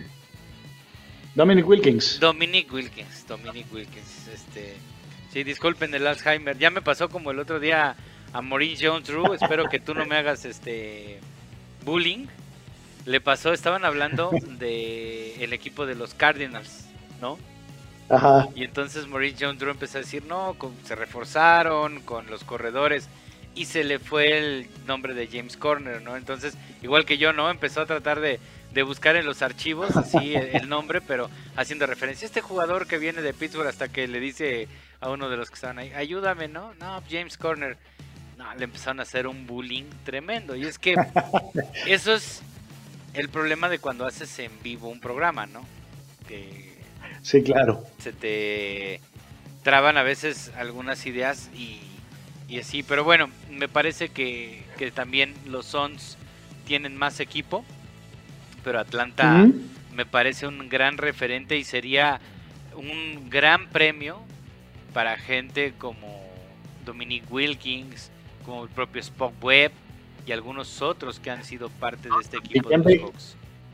Dominic Wilkins. Dominic Wilkins, Dominic Wilkins, este, sí, disculpen el Alzheimer, ya me pasó como el otro día a Maurice Jones-Drew, espero que tú no me hagas este bullying. Le pasó, estaban hablando de el equipo de los Cardinals, ¿no? Ajá. Y entonces Maurice Jones-Drew empezó a decir, no, con, se reforzaron con los corredores y se le fue el nombre de James Conner, ¿no? Entonces, igual que yo, ¿no? Empezó a tratar de, de buscar en los archivos así el, el nombre, pero haciendo referencia a este jugador que viene de Pittsburgh, hasta que le dice a uno de los que estaban ahí, ayúdame, ¿no? No, James Conner. No, le empezaron a hacer un bullying tremendo. Y es que eso es el problema de cuando haces en vivo un programa, ¿no? Que sí, claro. Se te traban a veces algunas ideas y, y así, pero bueno, me parece que, que también los Suns tienen más equipo, pero Atlanta uh-huh. me parece un gran referente y sería un gran premio para gente como Dominic Wilkins, como el propio Spock Webb y algunos otros que han sido parte de este equipo de los Hawks.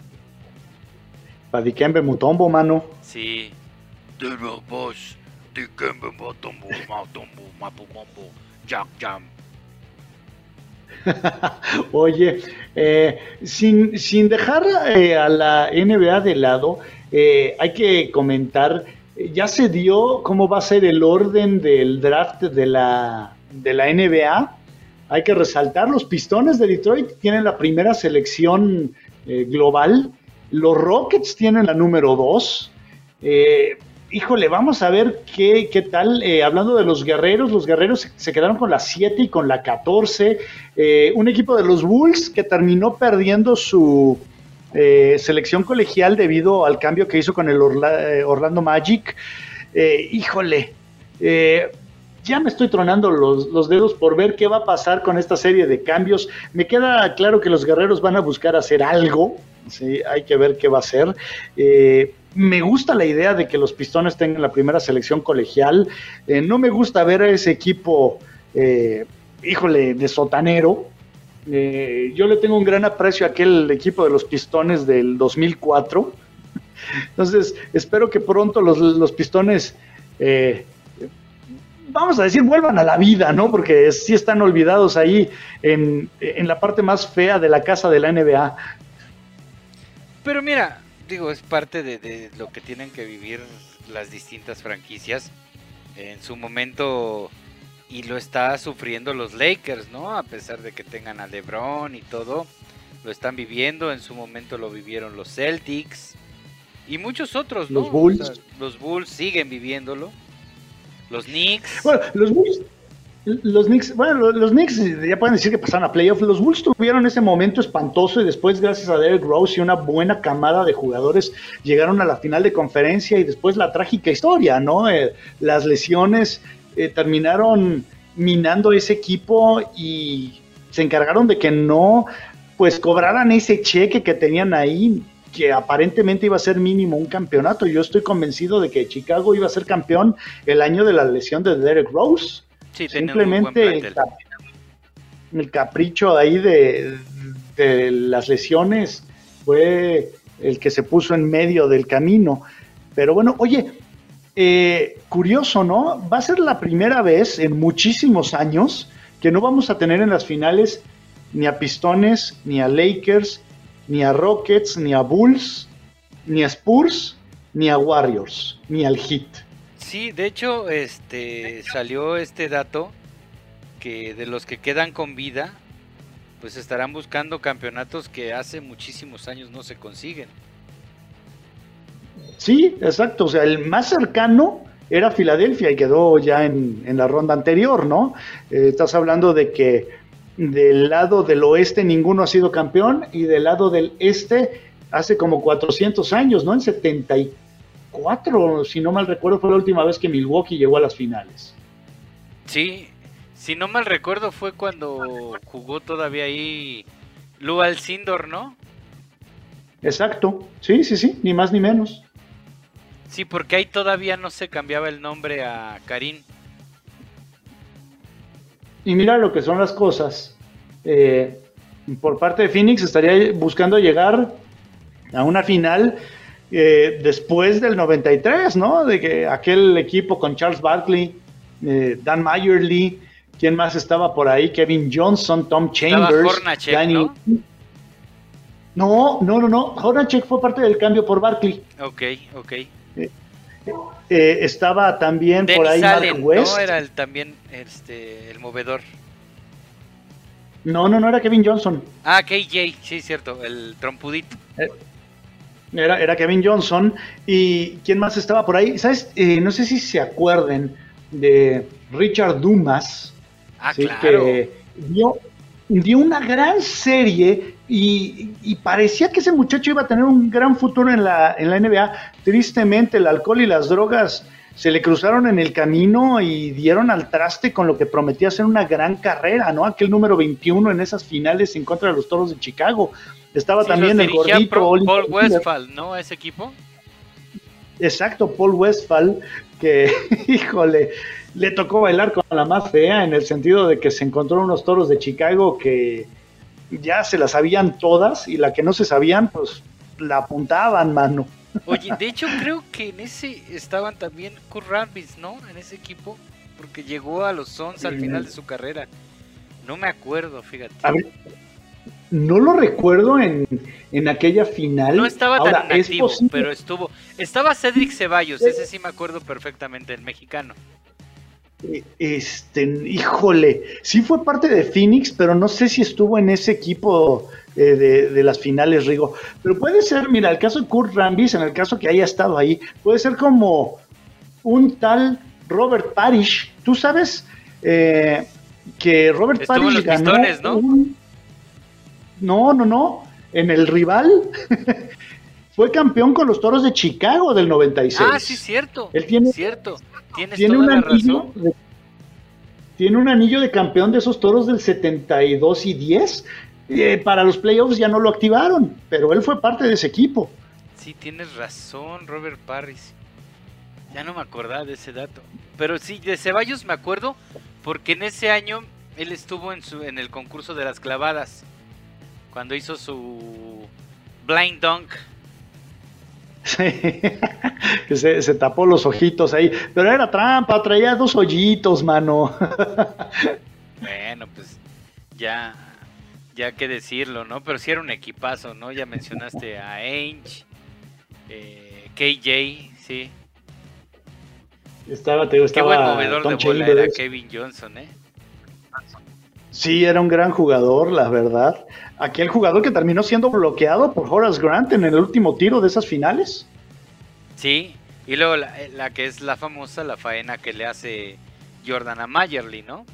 Para Dikembe Mutombo, mano. Sí. Dikembe Mutombo, Mutombo, Mapumombo, Jack Jam. Oye, eh, sin, sin dejar eh, a la N B A de lado, eh, hay que comentar, ya se dio cómo va a ser el orden del draft de la, de la N B A. Hay que resaltar, los Pistones de Detroit tienen la primera selección eh, global, los Rockets tienen la número dos. Eh, híjole, vamos a ver qué, qué tal. Eh, hablando de los Guerreros, los Guerreros se, se quedaron con la siete y con la catorce. Eh, un equipo de los Bulls que terminó perdiendo su eh, selección colegial debido al cambio que hizo con el Orla, eh, Orlando Magic. Eh, híjole, eh, ya me estoy tronando los, los dedos por ver qué va a pasar con esta serie de cambios. Me queda claro que los Guerreros van a buscar hacer algo, ¿sí? Hay que ver qué va a hacer. Eh, me gusta la idea de que los Pistones tengan la primera selección colegial. Eh, no me gusta ver a ese equipo, eh, híjole, de sotanero. Eh, yo le tengo un gran aprecio a aquel equipo de los Pistones del dos mil cuatro. Entonces, espero que pronto los, los Pistones... Eh, vamos a decir, vuelvan a la vida, ¿no? Porque sí están olvidados ahí en, en la parte más fea de la casa de la N B A. Pero mira, digo, es parte de, de lo que tienen que vivir las distintas franquicias en su momento, y lo está sufriendo los Lakers, ¿no? A pesar de que tengan a LeBron y todo, lo están viviendo. En su momento lo vivieron los Celtics y muchos otros, ¿no? Los Bulls. O sea, los Bulls siguen viviéndolo. Los Knicks. Bueno, los Bulls, los Knicks, bueno, los, los Knicks ya pueden decir que pasaron a playoff. Los Bulls tuvieron ese momento espantoso y después, gracias a Derrick Rose y una buena camada de jugadores, llegaron a la final de conferencia y después la trágica historia, ¿no? Eh, las lesiones eh, terminaron minando ese equipo y se encargaron de que no, pues, cobraran ese cheque que tenían ahí, que aparentemente iba a ser mínimo un campeonato. Yo estoy convencido de que Chicago iba a ser campeón el año de la lesión de Derrick Rose. Sí, simplemente el, cap el capricho ahí de, de las lesiones fue el que se puso en medio del camino. Pero bueno, oye, eh, curioso, ¿no? Va a ser la primera vez en muchísimos años que no vamos a tener en las finales ni a Pistones, ni a Lakers, ni a Rockets, ni a Bulls, ni a Spurs, ni a Warriors, ni al Heat. Sí, de hecho, este salió este dato que de los que quedan con vida, pues estarán buscando campeonatos que hace muchísimos años no se consiguen. Sí, exacto. O sea, el más cercano era Filadelfia y quedó ya en, en la ronda anterior, ¿no? Eh, estás hablando de que del lado del oeste ninguno ha sido campeón y del lado del este hace como cuatrocientos años, ¿no? En setenta y cuatro, si no mal recuerdo, fue la última vez que Milwaukee llegó a las finales. Sí, si no mal recuerdo fue cuando jugó todavía ahí Lou Alcindor, ¿no? Exacto, sí, sí, sí, ni más ni menos. Sí, porque ahí todavía no se cambiaba el nombre a Karim. Y mira lo que son las cosas. Eh, por parte de Phoenix estaría buscando llegar a una final eh, después del noventa y tres, ¿no? De que aquel equipo con Charles Barkley, eh, Dan Meyerly, ¿quién más estaba por ahí? Kevin Johnson, Tom Chambers, Hornacek, Danny... ¿no? No, no, no, no. Hornacek fue parte del cambio por Barkley. Ok, ok. Eh, eh, estaba también Dennis por ahí Allen, Mark West. ¿no? Era el, también este, el movedor. No, no, no era Kevin Johnson. Ah, K J, sí, cierto, el trompudito. Eh, Era, era Kevin Johnson. ¿Y quién más estaba por ahí? ¿Sabes? Eh, no sé si se acuerden de Richard Dumas. Ah, ¿sí? claro. Que dio, dio una gran serie y, y parecía que ese muchacho iba a tener un gran futuro en la, en la N B A. Tristemente, el alcohol y las drogas se le cruzaron en el camino y dieron al traste con lo que prometía ser una gran carrera, ¿no? Aquel número veintiuno en esas finales en contra de los Toros de Chicago. Estaba sí, también el gordito Pro, Paul Oliver. Westphal, ¿no? Ese equipo. Exacto, Paul Westphal, que, híjole, le tocó bailar con la más fea en el sentido de que se encontró unos Toros de Chicago que ya se las sabían todas y la que no se sabían, pues la apuntaban, mano. Oye, de hecho creo que en ese estaban también Kurt Rambis, ¿no? En ese equipo, porque llegó a los Suns al final de su carrera. No me acuerdo, fíjate. Habría, No lo recuerdo en, en aquella final. No estaba Ahora, tan activo, posible... pero estuvo. Estaba Cedric Ceballos, ese sí me acuerdo perfectamente, el mexicano. Este, híjole, sí fue parte de Phoenix, pero no sé si estuvo en ese equipo eh, de, de las finales, Rigo. Pero puede ser, mira, el caso de Kurt Rambis, en el caso que haya estado ahí, puede ser como un tal Robert Parrish. Tú sabes eh, que Robert Estuvo Parrish en los ganó Pistones, ¿no? Un... No, no, no. En el rival fue campeón con los Toros de Chicago del noventa y seis. Ah, sí, cierto. Él tiene, cierto. Tienes tiene toda un la anillo razón. de, tiene un anillo de campeón de esos Toros del setenta y dos y diez. Eh, para los playoffs ya no lo activaron, pero él fue parte de ese equipo. Sí, tienes razón, Robert Parrish. Ya no me acordaba de ese dato. Pero sí, de Ceballos me acuerdo porque en ese año él estuvo en, su, en el concurso de las clavadas. Cuando hizo su blind dunk. Sí, que se, se tapó los ojitos ahí, pero era trampa, traía dos hoyitos, mano. Bueno, pues ya, ya que decirlo, ¿no? Pero sí era un equipazo, ¿no? Ya mencionaste a Ainge, eh, K J, sí. Estaba, te digo, Qué buen estaba movedor Tom de bola Chambers. era Kevin Johnson, ¿eh? Sí, era un gran jugador, la verdad. Aquel jugador que terminó siendo bloqueado por Horace Grant en el último tiro de esas finales. Sí, y luego la, la que es la famosa, la faena que le hace Jordan a Mayerly, ¿no?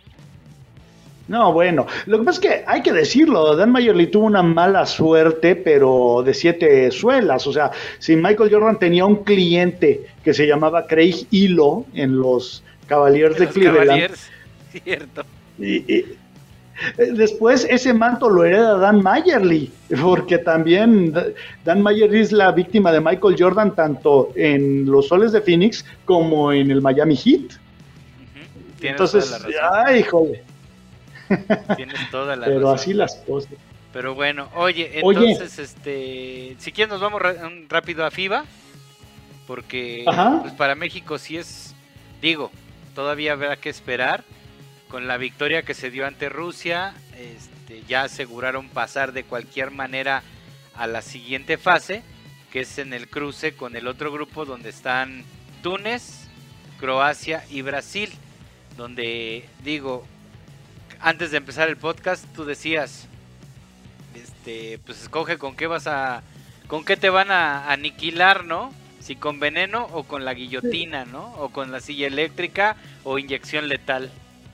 No, bueno, lo que pasa es que hay que decirlo, Dan Mayerly tuvo una mala suerte, pero de siete suelas. O sea, si Michael Jordan tenía un cliente que se llamaba Craig Ilo en los Cavaliers de Los Cleveland. Cavaliers, cierto. Y, y, después ese manto lo hereda Dan Mayerly, porque también Dan Mayerly es la víctima de Michael Jordan tanto en los Soles de Phoenix como en el Miami Heat. Uh-huh. Tienes Entonces, toda la razón. ay, joder. Tienes toda la Pero razón. así las cosas. Pero bueno, oye, Oye. entonces, este, si quieres nos vamos ra- rápido a FIBA, porque Ajá. pues para México sí es, digo, todavía habrá que esperar. Con la victoria que se dio ante Rusia, este, ya aseguraron pasar de cualquier manera a la siguiente fase, que es en el cruce con el otro grupo donde están Túnez, Croacia y Brasil, donde, digo, antes de empezar el podcast tú decías, este, pues escoge con qué vas a, con qué te van a aniquilar, ¿no? Si con veneno o con la guillotina, ¿no? O con la silla eléctrica o inyección letal.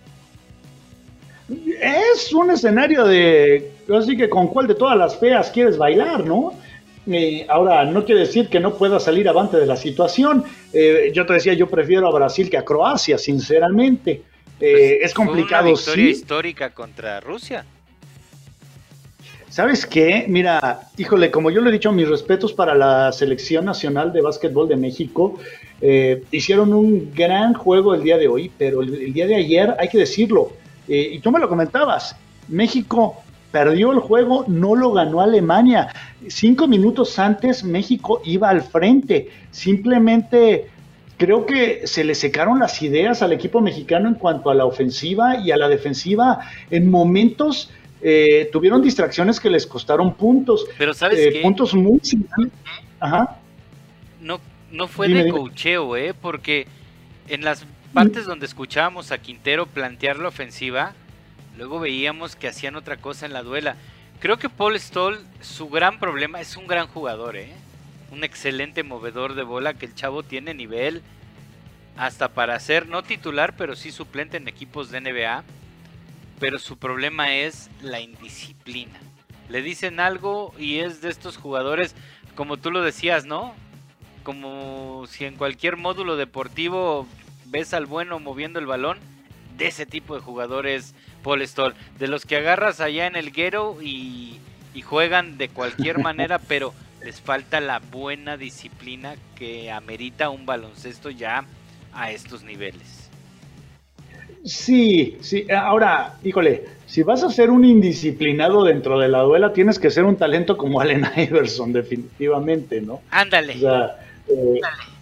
Es un escenario de, así que con cuál de todas las feas quieres bailar, ¿no? Eh, ahora, no quiere decir que no pueda salir avante de la situación. Eh, yo te decía, yo prefiero a Brasil que a Croacia, sinceramente. Eh, Pues es complicado, fue una victoria sí. histórica contra Rusia. ¿Sabes qué? Mira, híjole, como yo le he dicho, mis respetos para la Selección Nacional de Básquetbol de México. Eh, hicieron un gran juego el día de hoy, pero el, el día de ayer, hay que decirlo, eh, y tú me lo comentabas, México perdió el juego, no lo ganó Alemania. Cinco minutos antes México iba al frente. Simplemente creo que se le secaron las ideas al equipo mexicano en cuanto a la ofensiva y a la defensiva. En momentos eh, tuvieron distracciones que les costaron puntos. Pero ¿sabes eh, qué? Puntos muy simples. Ajá. No, no fue Dime, de dime. coacheo, ¿eh? Porque en las partes donde escuchábamos a Quintero plantear la ofensiva, luego veíamos que hacían otra cosa en la duela. Creo que Paul Stoll, su gran problema, es un gran jugador, ¿eh? Un excelente movedor de bola, que el chavo tiene nivel hasta para ser no titular, pero sí suplente en equipos de N B A. Pero su problema es la indisciplina. Le dicen algo y es de estos jugadores, como tú lo decías, ¿no? Como si en cualquier módulo deportivo ves al bueno moviendo el balón, de ese tipo de jugadores Paul Stoll, de los que agarras allá en el guero y, y juegan de cualquier manera, pero les falta la buena disciplina que amerita un baloncesto ya a estos niveles. Sí, sí. Ahora, híjole, si vas a ser un indisciplinado dentro de la duela, tienes que ser un talento como Allen Iverson, definitivamente, ¿no? Ándale. O sea, eh,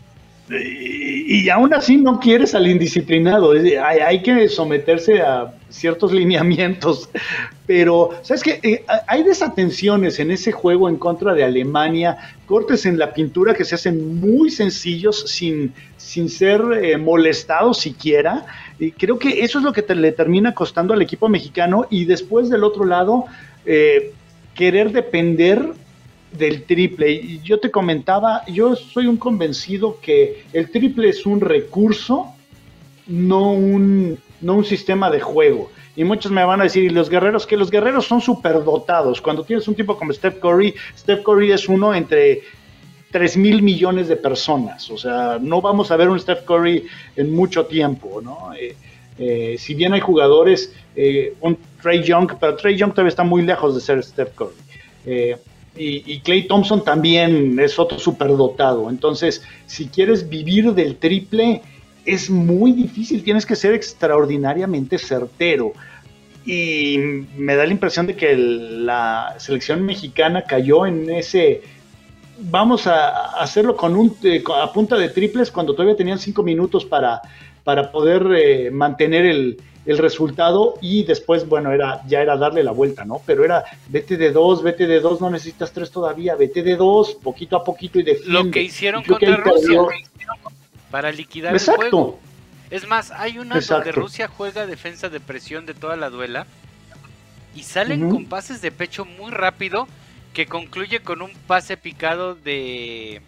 y, y aún así no quieres al indisciplinado, hay, hay que someterse a ciertos lineamientos, pero ¿sabes qué? Eh, hay desatenciones en ese juego en contra de Alemania, cortes en la pintura que se hacen muy sencillos sin, sin ser eh, molestados siquiera, y creo que eso es lo que te, le termina costando al equipo mexicano, y después del otro lado, eh, querer depender del triple. Y yo te comentaba, yo soy un convencido que el triple es un recurso, no un, no un sistema de juego. Y muchos me van a decir, ¿y los guerreros? Que los guerreros son superdotados. Cuando tienes un tipo como Steph Curry, Steph Curry es uno entre tres mil millones de personas. O sea, no vamos a ver un Steph Curry en mucho tiempo, ¿no? Eh, eh, si bien hay jugadores, eh, un Trae Young, pero Trae Young todavía está muy lejos de ser Steph Curry. Eh, Y, y Klay Thompson también es otro superdotado. Entonces, si quieres vivir del triple, es muy difícil. Tienes que ser extraordinariamente certero. Y me da la impresión de que el, la selección mexicana cayó en ese... Vamos a hacerlo con un, eh, a punta de triples cuando todavía tenían cinco minutos para, para poder eh, mantener el... el resultado, y después, bueno, era ya era darle la vuelta, ¿no? Pero era, vete de dos, vete de dos, no necesitas tres todavía, vete de dos, poquito a poquito y defiende. Lo que hicieron contra Rusia, para liquidar Exacto. el juego. Es más, hay una Exacto. donde Rusia juega defensa de presión de toda la duela, y salen Uh-huh. con pases de pecho muy rápido, que concluye con un pase picado de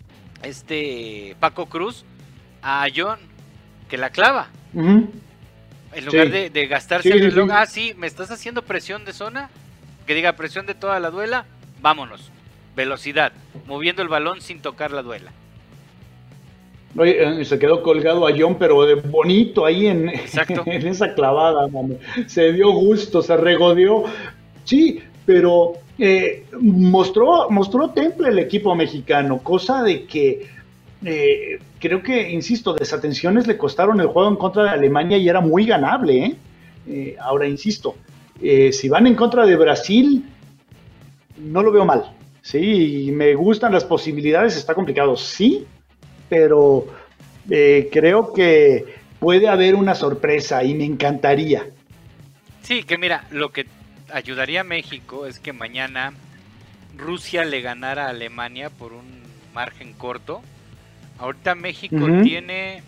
este Paco Cruz a John, que la clava. Uh-huh. En lugar Sí. de, de gastarse Sí, el sí, reloj, sí. ah, sí, me estás haciendo presión de zona, que diga presión de toda la duela, vámonos, velocidad, moviendo el balón sin tocar la duela. Oye, eh, se quedó colgado a John, pero de bonito ahí en, Exacto. en esa clavada, mano. Se dio gusto, se regodeó. Sí, pero eh, mostró, mostró temple el equipo mexicano, cosa de que Eh, creo que, insisto, desatenciones le costaron el juego en contra de Alemania y era muy ganable, ¿eh? Eh, ahora, insisto, eh, si van en contra de Brasil, no lo veo mal, sí, me gustan las posibilidades, está complicado, sí, pero eh, creo que puede haber una sorpresa y me encantaría. Sí, que mira, lo que ayudaría a México es que mañana Rusia le ganara a Alemania por un margen corto. Ahorita México Uh-huh. tiene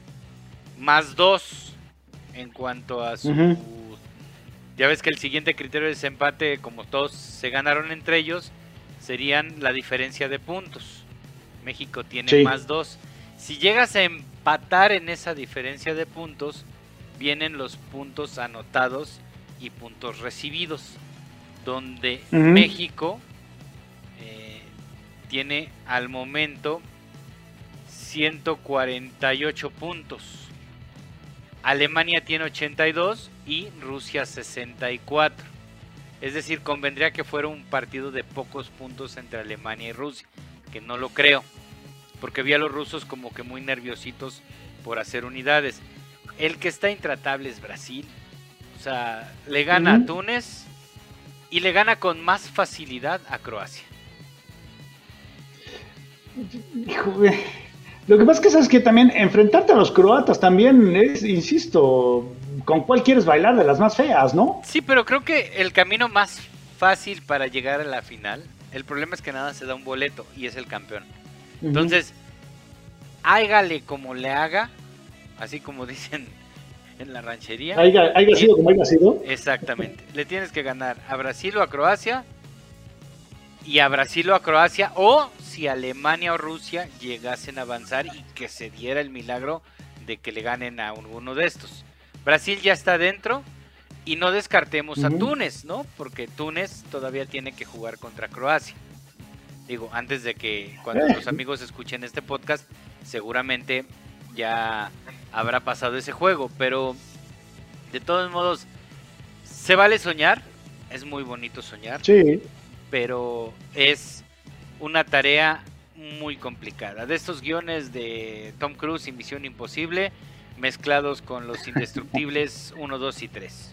más dos en cuanto a su... Uh-huh. Ya ves que el siguiente criterio de desempate, como todos se ganaron entre ellos, serían la diferencia de puntos. México tiene Sí. más dos. Si llegas a empatar en esa diferencia de puntos, vienen los puntos anotados y puntos recibidos, donde Uh-huh. México eh, tiene al momento ciento cuarenta y ocho puntos, Alemania tiene ochenta y dos y Rusia sesenta y cuatro. Es decir, convendría que fuera un partido de pocos puntos entre Alemania y Rusia, que no lo creo, porque vi a los rusos como que muy nerviositos por hacer unidades. El que está intratable es Brasil. O sea, le gana Uh-huh. a Túnez y le gana con más facilidad a Croacia. Híjole. Lo que pasa es que sabes que también enfrentarte a los croatas también es, insisto, ¿con cuál quieres bailar? De las más feas, ¿no? Sí, pero creo que el camino más fácil para llegar a la final, el problema es que nada se da un boleto y es el campeón. Uh-huh. Entonces, hágale como le haga, así como dicen en la ranchería. Haya, haya sido como haya sido. Exactamente. Le tienes que ganar a Brasil o a Croacia, y a Brasil o a Croacia, o si Alemania o Rusia llegasen a avanzar y que se diera el milagro de que le ganen a uno de estos. Brasil ya está dentro, y no descartemos a Uh-huh. Túnez, ¿no? Porque Túnez todavía tiene que jugar contra Croacia. Digo, antes de que cuando Eh. los amigos escuchen este podcast, seguramente ya habrá pasado ese juego, pero de todos modos, se vale soñar, es muy bonito soñar, Sí. pero es una tarea muy complicada. De estos guiones de Tom Cruise y Misión Imposible, mezclados con los indestructibles uno, dos y tres.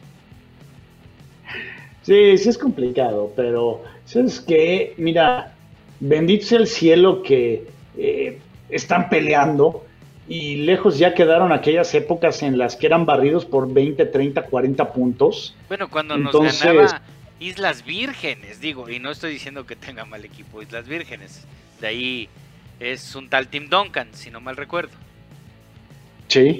Sí, sí es complicado, pero ¿sabes qué? Mira, bendito sea el cielo que eh, están peleando y lejos ya quedaron aquellas épocas en las que eran barridos por veinte, treinta, cuarenta puntos. Bueno, cuando Entonces, nos ganaba Islas Vírgenes, digo, y no estoy diciendo que tenga mal equipo Islas Vírgenes, de ahí es un tal Tim Duncan, si no mal recuerdo. Sí.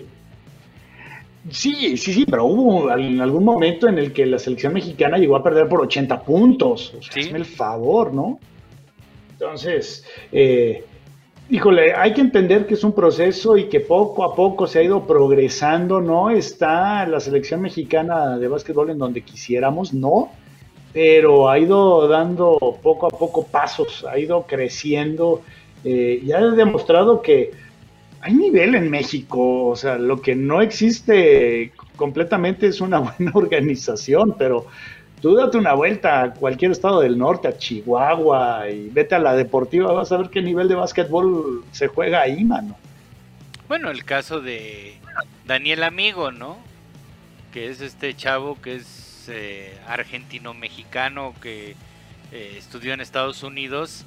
Sí, sí, sí, pero hubo en algún momento en el que la selección mexicana llegó a perder por ochenta puntos. O sea, Sí. hazme el favor, ¿no? Entonces, eh, híjole, hay que entender que es un proceso y que poco a poco se ha ido progresando, ¿no? Está la selección mexicana de básquetbol en donde quisiéramos, ¿no? Pero ha ido dando poco a poco pasos, ha ido creciendo eh, y ha demostrado que hay nivel en México. O sea, lo que no existe completamente es una buena organización, pero tú date una vuelta a cualquier estado del norte, a Chihuahua, y vete a la deportiva, vas a ver qué nivel de básquetbol se juega ahí, mano. Bueno, el caso de Daniel Amigo, ¿no? Que es este chavo que es eh, argentino-mexicano que eh, estudió en Estados Unidos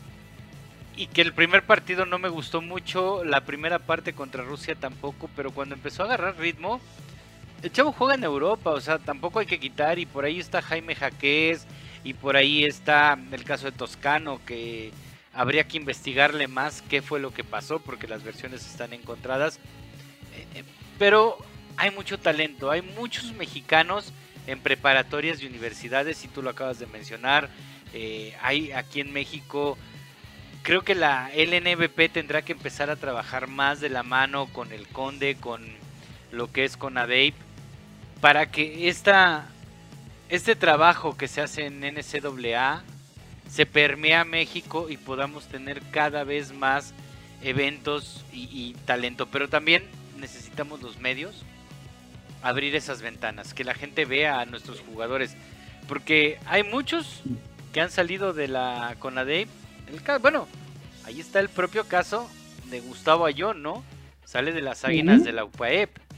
y que el primer partido no me gustó mucho, la primera parte contra Rusia tampoco, pero cuando empezó a agarrar ritmo, el chavo juega en Europa, o sea, tampoco hay que quitar, y por ahí está Jaime Jaquez, y por ahí está el caso de Toscano, que habría que investigarle más qué fue lo que pasó, porque las versiones están encontradas, eh, pero hay mucho talento, hay muchos mexicanos en preparatorias y universidades, y tú lo acabas de mencionar, eh, hay aquí en México. Creo que la L N B P tendrá que empezar a trabajar más de la mano con el Conde, con lo que es CONADEIP, para que esta, este trabajo que se hace en N C A A se permee a México y podamos tener cada vez más eventos y, y talento. Pero también necesitamos los medios abrir esas ventanas, que la gente vea a nuestros jugadores, porque hay muchos que han salido de la CONADEIP. El caso, bueno, ahí está el propio caso de Gustavo Ayón, ¿no? Sale de las Águilas uh-huh. de la U P A E P.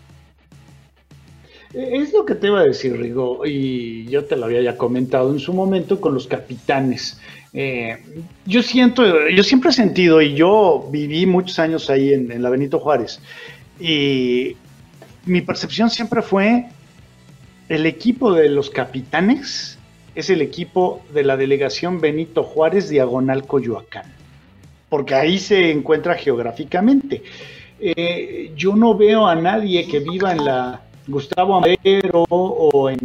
Es lo que te iba a decir, Rigo, y yo te lo había ya comentado en su momento con los capitanes. Eh, yo siento, yo siempre he sentido, y yo viví muchos años ahí en, en la Benito Juárez, y mi percepción siempre fue el equipo de los capitanes es el equipo de la delegación Benito Juárez, diagonal Coyoacán, porque ahí se encuentra geográficamente. Eh, yo no veo a nadie que viva en la Gustavo Amadero o en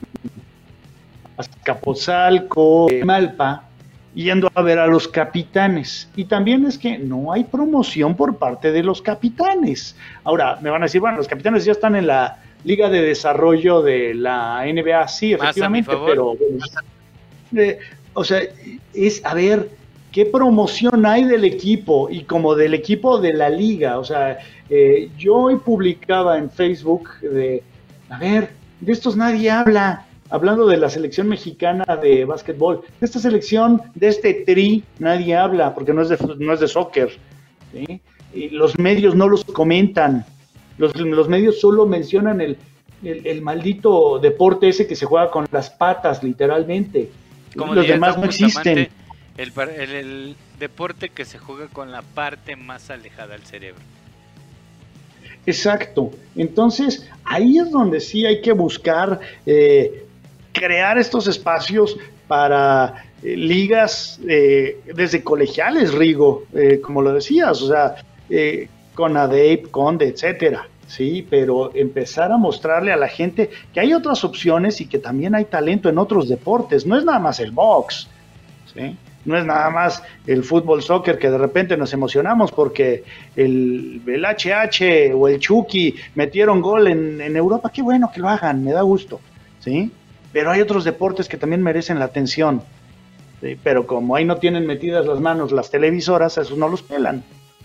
Azcapotzalco, en Malpa, yendo a ver a los capitanes. Y también es que no hay promoción por parte de los capitanes. Ahora, me van a decir, bueno, los capitanes ya están en la Liga de Desarrollo de la N B A, sí, efectivamente, pero... Eh, o sea, es a ver qué promoción hay del equipo y como del equipo de la liga. O sea, eh, yo hoy publicaba en Facebook de, a ver, de estos nadie habla, hablando de la selección mexicana de básquetbol, de esta selección, de este tri, nadie habla porque no es de, no es de soccer, ¿sí? Y los medios no los comentan, los, los medios solo mencionan el, el, el maldito deporte ese que se juega con las patas, literalmente. Como los demás no existen. El, el, el deporte que se juega con la parte más alejada del cerebro. Exacto. Entonces, ahí es donde sí hay que buscar eh, crear estos espacios para eh, ligas eh, desde colegiales, Rigo, eh, como lo decías, o sea, eh, CONADEIP, Conde, etcétera. Sí, pero empezar a mostrarle a la gente que hay otras opciones y que también hay talento en otros deportes. No es nada más el box, ¿sí? No es nada más el fútbol, soccer, que de repente nos emocionamos porque el, el H H o el Chucky metieron gol en, en Europa. Qué bueno que lo hagan, me da gusto, ¿sí? Pero hay otros deportes que también merecen la atención, ¿sí? Pero como ahí no tienen metidas las manos las televisoras, esos no los pelan.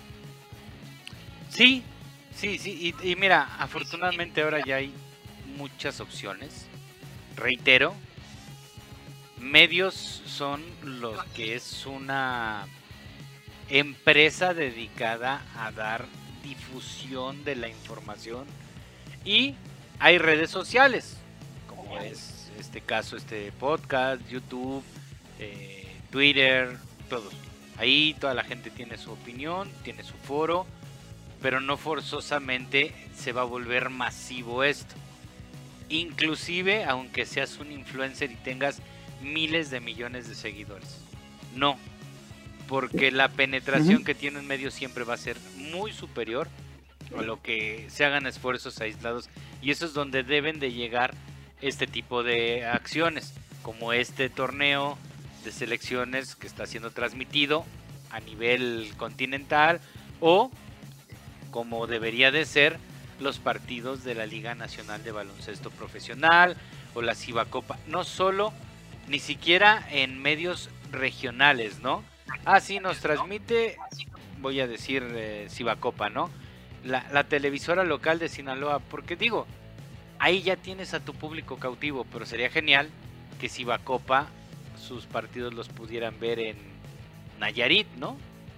Sí. Sí, sí, y, y mira, afortunadamente ahora ya hay muchas opciones. Reitero, medios son lo que es una empresa dedicada a dar difusión de la información, y hay redes sociales, como es este caso, este podcast, YouTube, eh, Twitter, todos. Ahí toda la gente tiene su opinión, tiene su foro. pero no forzosamente se va a volver masivo esto. Inclusive, aunque seas un influencer y tengas miles de millones de seguidores. No, porque la penetración uh-huh. que tiene un medio siempre va a ser muy superior a lo que se hagan esfuerzos aislados. Y eso es donde deben de llegar este tipo de acciones, como este torneo de selecciones que está siendo transmitido a nivel continental, o como debería de ser los partidos de la Liga Nacional de Baloncesto Profesional o la Cibacopa, no solo, ni siquiera en medios regionales, ¿no? Ah, sí, nos transmite, voy a decir eh, Cibacopa, ¿no? La, la televisora local de Sinaloa, porque digo, ahí ya tienes a tu público cautivo, pero sería genial que Cibacopa sus partidos los pudieran ver en Nayarit, ¿no?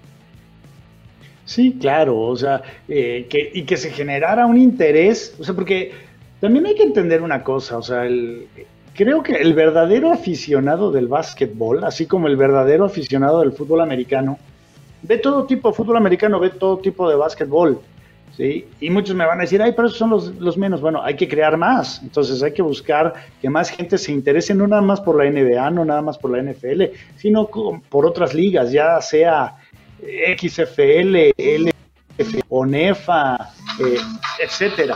Sí, claro, o sea, eh, que, y que se generara un interés, o sea, porque también hay que entender una cosa, o sea, el, creo que el verdadero aficionado del básquetbol, así como el verdadero aficionado del fútbol americano, ve todo tipo de fútbol americano, ve todo tipo de básquetbol, ¿sí? Y muchos me van a decir, ay, pero esos son los, los menos. Bueno, hay que crear más, entonces hay que buscar que más gente se interese, no nada más por la N B A, no nada más por la N F L, sino por otras ligas, ya sea X F L, L F, ONEFA, eh, etcétera.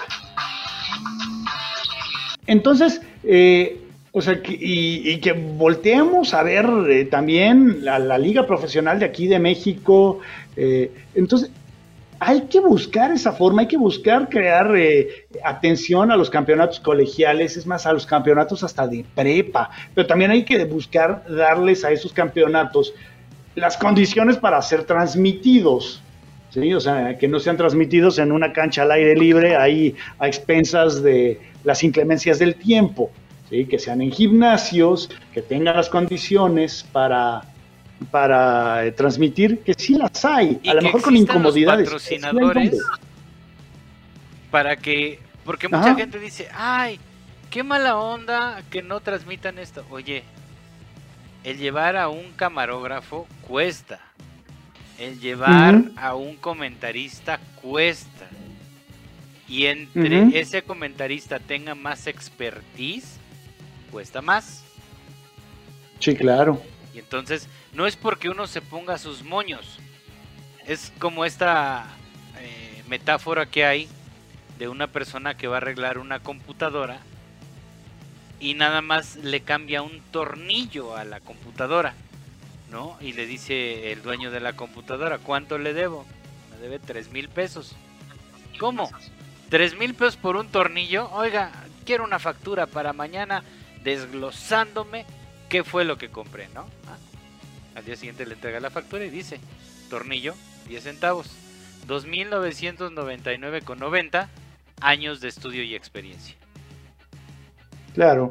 Entonces, eh, o sea, que, y, y que volteemos a ver eh, también la, la liga profesional de aquí de México. Eh, entonces, hay que buscar esa forma, hay que buscar crear eh, atención a los campeonatos colegiales, es más, a los campeonatos hasta de prepa, pero también hay que buscar darles a esos campeonatos las condiciones para ser transmitidos, ¿sí? O sea, que no sean transmitidos en una cancha al aire libre, ahí a expensas de las inclemencias del tiempo, ¿sí? Que sean en gimnasios, que tengan las condiciones para, para eh, transmitir, que sí las hay, a lo mejor con incomodidades. Los patrocinadores, sí, para que, porque mucha Ajá. gente dice, ay, qué mala onda que no transmitan esto. Oye, el llevar a un camarógrafo cuesta. El llevar uh-huh. a un comentarista cuesta. Y entre uh-huh. ese comentarista tenga más expertise, cuesta más. Sí, claro. Y entonces, no es porque uno se ponga sus moños. Es como esta eh, metáfora que hay de una persona que va a arreglar una computadora y nada más le cambia un tornillo a la computadora, ¿no? Y le dice el dueño de la computadora, ¿cuánto le debo? Me debe tres mil pesos. ¿Cómo? ¿Tres mil pesos por un tornillo? Oiga, quiero una factura para mañana desglosándome qué fue lo que compré, ¿no? ¿Ah? Al día siguiente le entrega la factura y dice, tornillo, diez centavos, dos mil novecientos noventa y nueve con noventa, años de estudio y experiencia. Claro.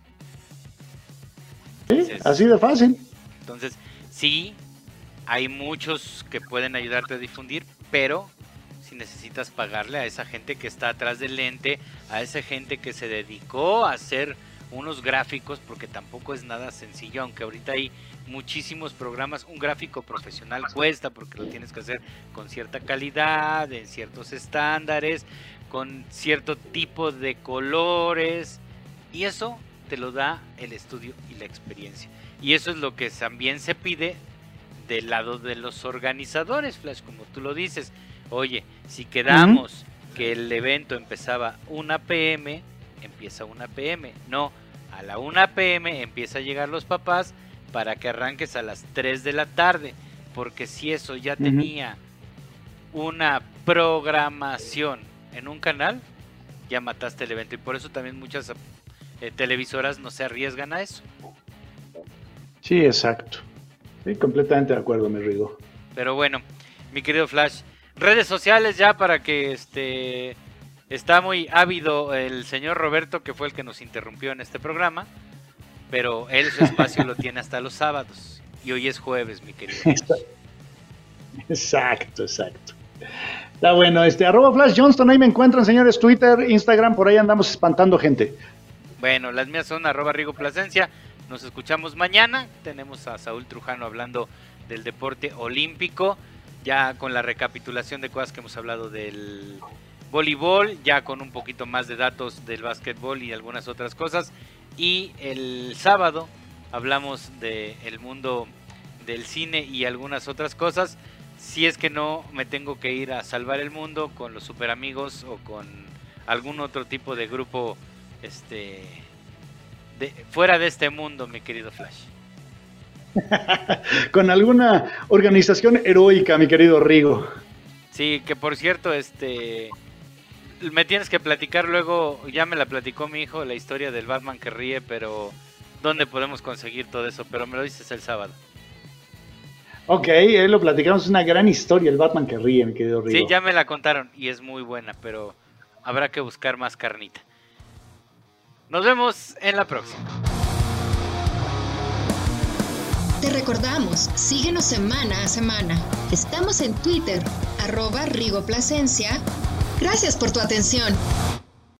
Sí, entonces, así de fácil. Entonces, sí, hay muchos que pueden ayudarte a difundir, pero si necesitas pagarle a esa gente que está atrás del lente, a esa gente que se dedicó a hacer unos gráficos, porque tampoco es nada sencillo, aunque ahorita hay muchísimos programas, un gráfico profesional cuesta, porque lo tienes que hacer con cierta calidad, en ciertos estándares, con cierto tipo de colores, y eso te lo da el estudio y la experiencia. Y eso es lo que también se pide del lado de los organizadores, Flash, como tú lo dices. Oye, si quedamos uh-huh. que el evento empezaba una pe eme, empieza una pe eme. No, a la una pe eme empieza a llegar los papás para que arranques a las tres de la tarde. Porque si eso ya uh-huh. tenía una programación en un canal, ya mataste el evento. Y por eso también muchas eh, televisoras no se arriesgan a eso. Sí, exacto. Sí, completamente de acuerdo, mi Rigo. Pero bueno, mi querido Flash, redes sociales ya para que este está muy ávido el señor Roberto, que fue el que nos interrumpió en este programa, pero él su espacio lo tiene hasta los sábados y hoy es jueves, mi querido. Exacto, exacto. Está bueno, este arroba Flash Johnston, ahí me encuentran, señores, Twitter, Instagram, por ahí andamos espantando gente. Bueno, las mías son arroba Rigo Plasencia. Nos escuchamos mañana. Tenemos a Saúl Trujano hablando del deporte olímpico. ya con la recapitulación de cosas que hemos hablado del voleibol, ya con un poquito más de datos del básquetbol y algunas otras cosas. Y el sábado hablamos del mundo del cine y algunas otras cosas. Si es que no me tengo que ir a salvar el mundo con los super amigos o con algún otro tipo de grupo este de, fuera de este mundo, mi querido Flash. Con alguna organización heroica, mi querido Rigo. Sí, que por cierto, este me tienes que platicar luego, ya me la platicó mi hijo, la historia del Batman que ríe, pero ¿dónde podemos conseguir todo eso? Pero me lo dices el sábado. Ok, eh, lo platicamos, es una gran historia, el Batman que ríe, mi querido Rigo. Sí, ya me la contaron y es muy buena, pero habrá que buscar más carnita. Nos vemos en la próxima. Te recordamos, síguenos semana a semana. Estamos en Twitter, arroba Rigo Plasencia. Gracias por tu atención.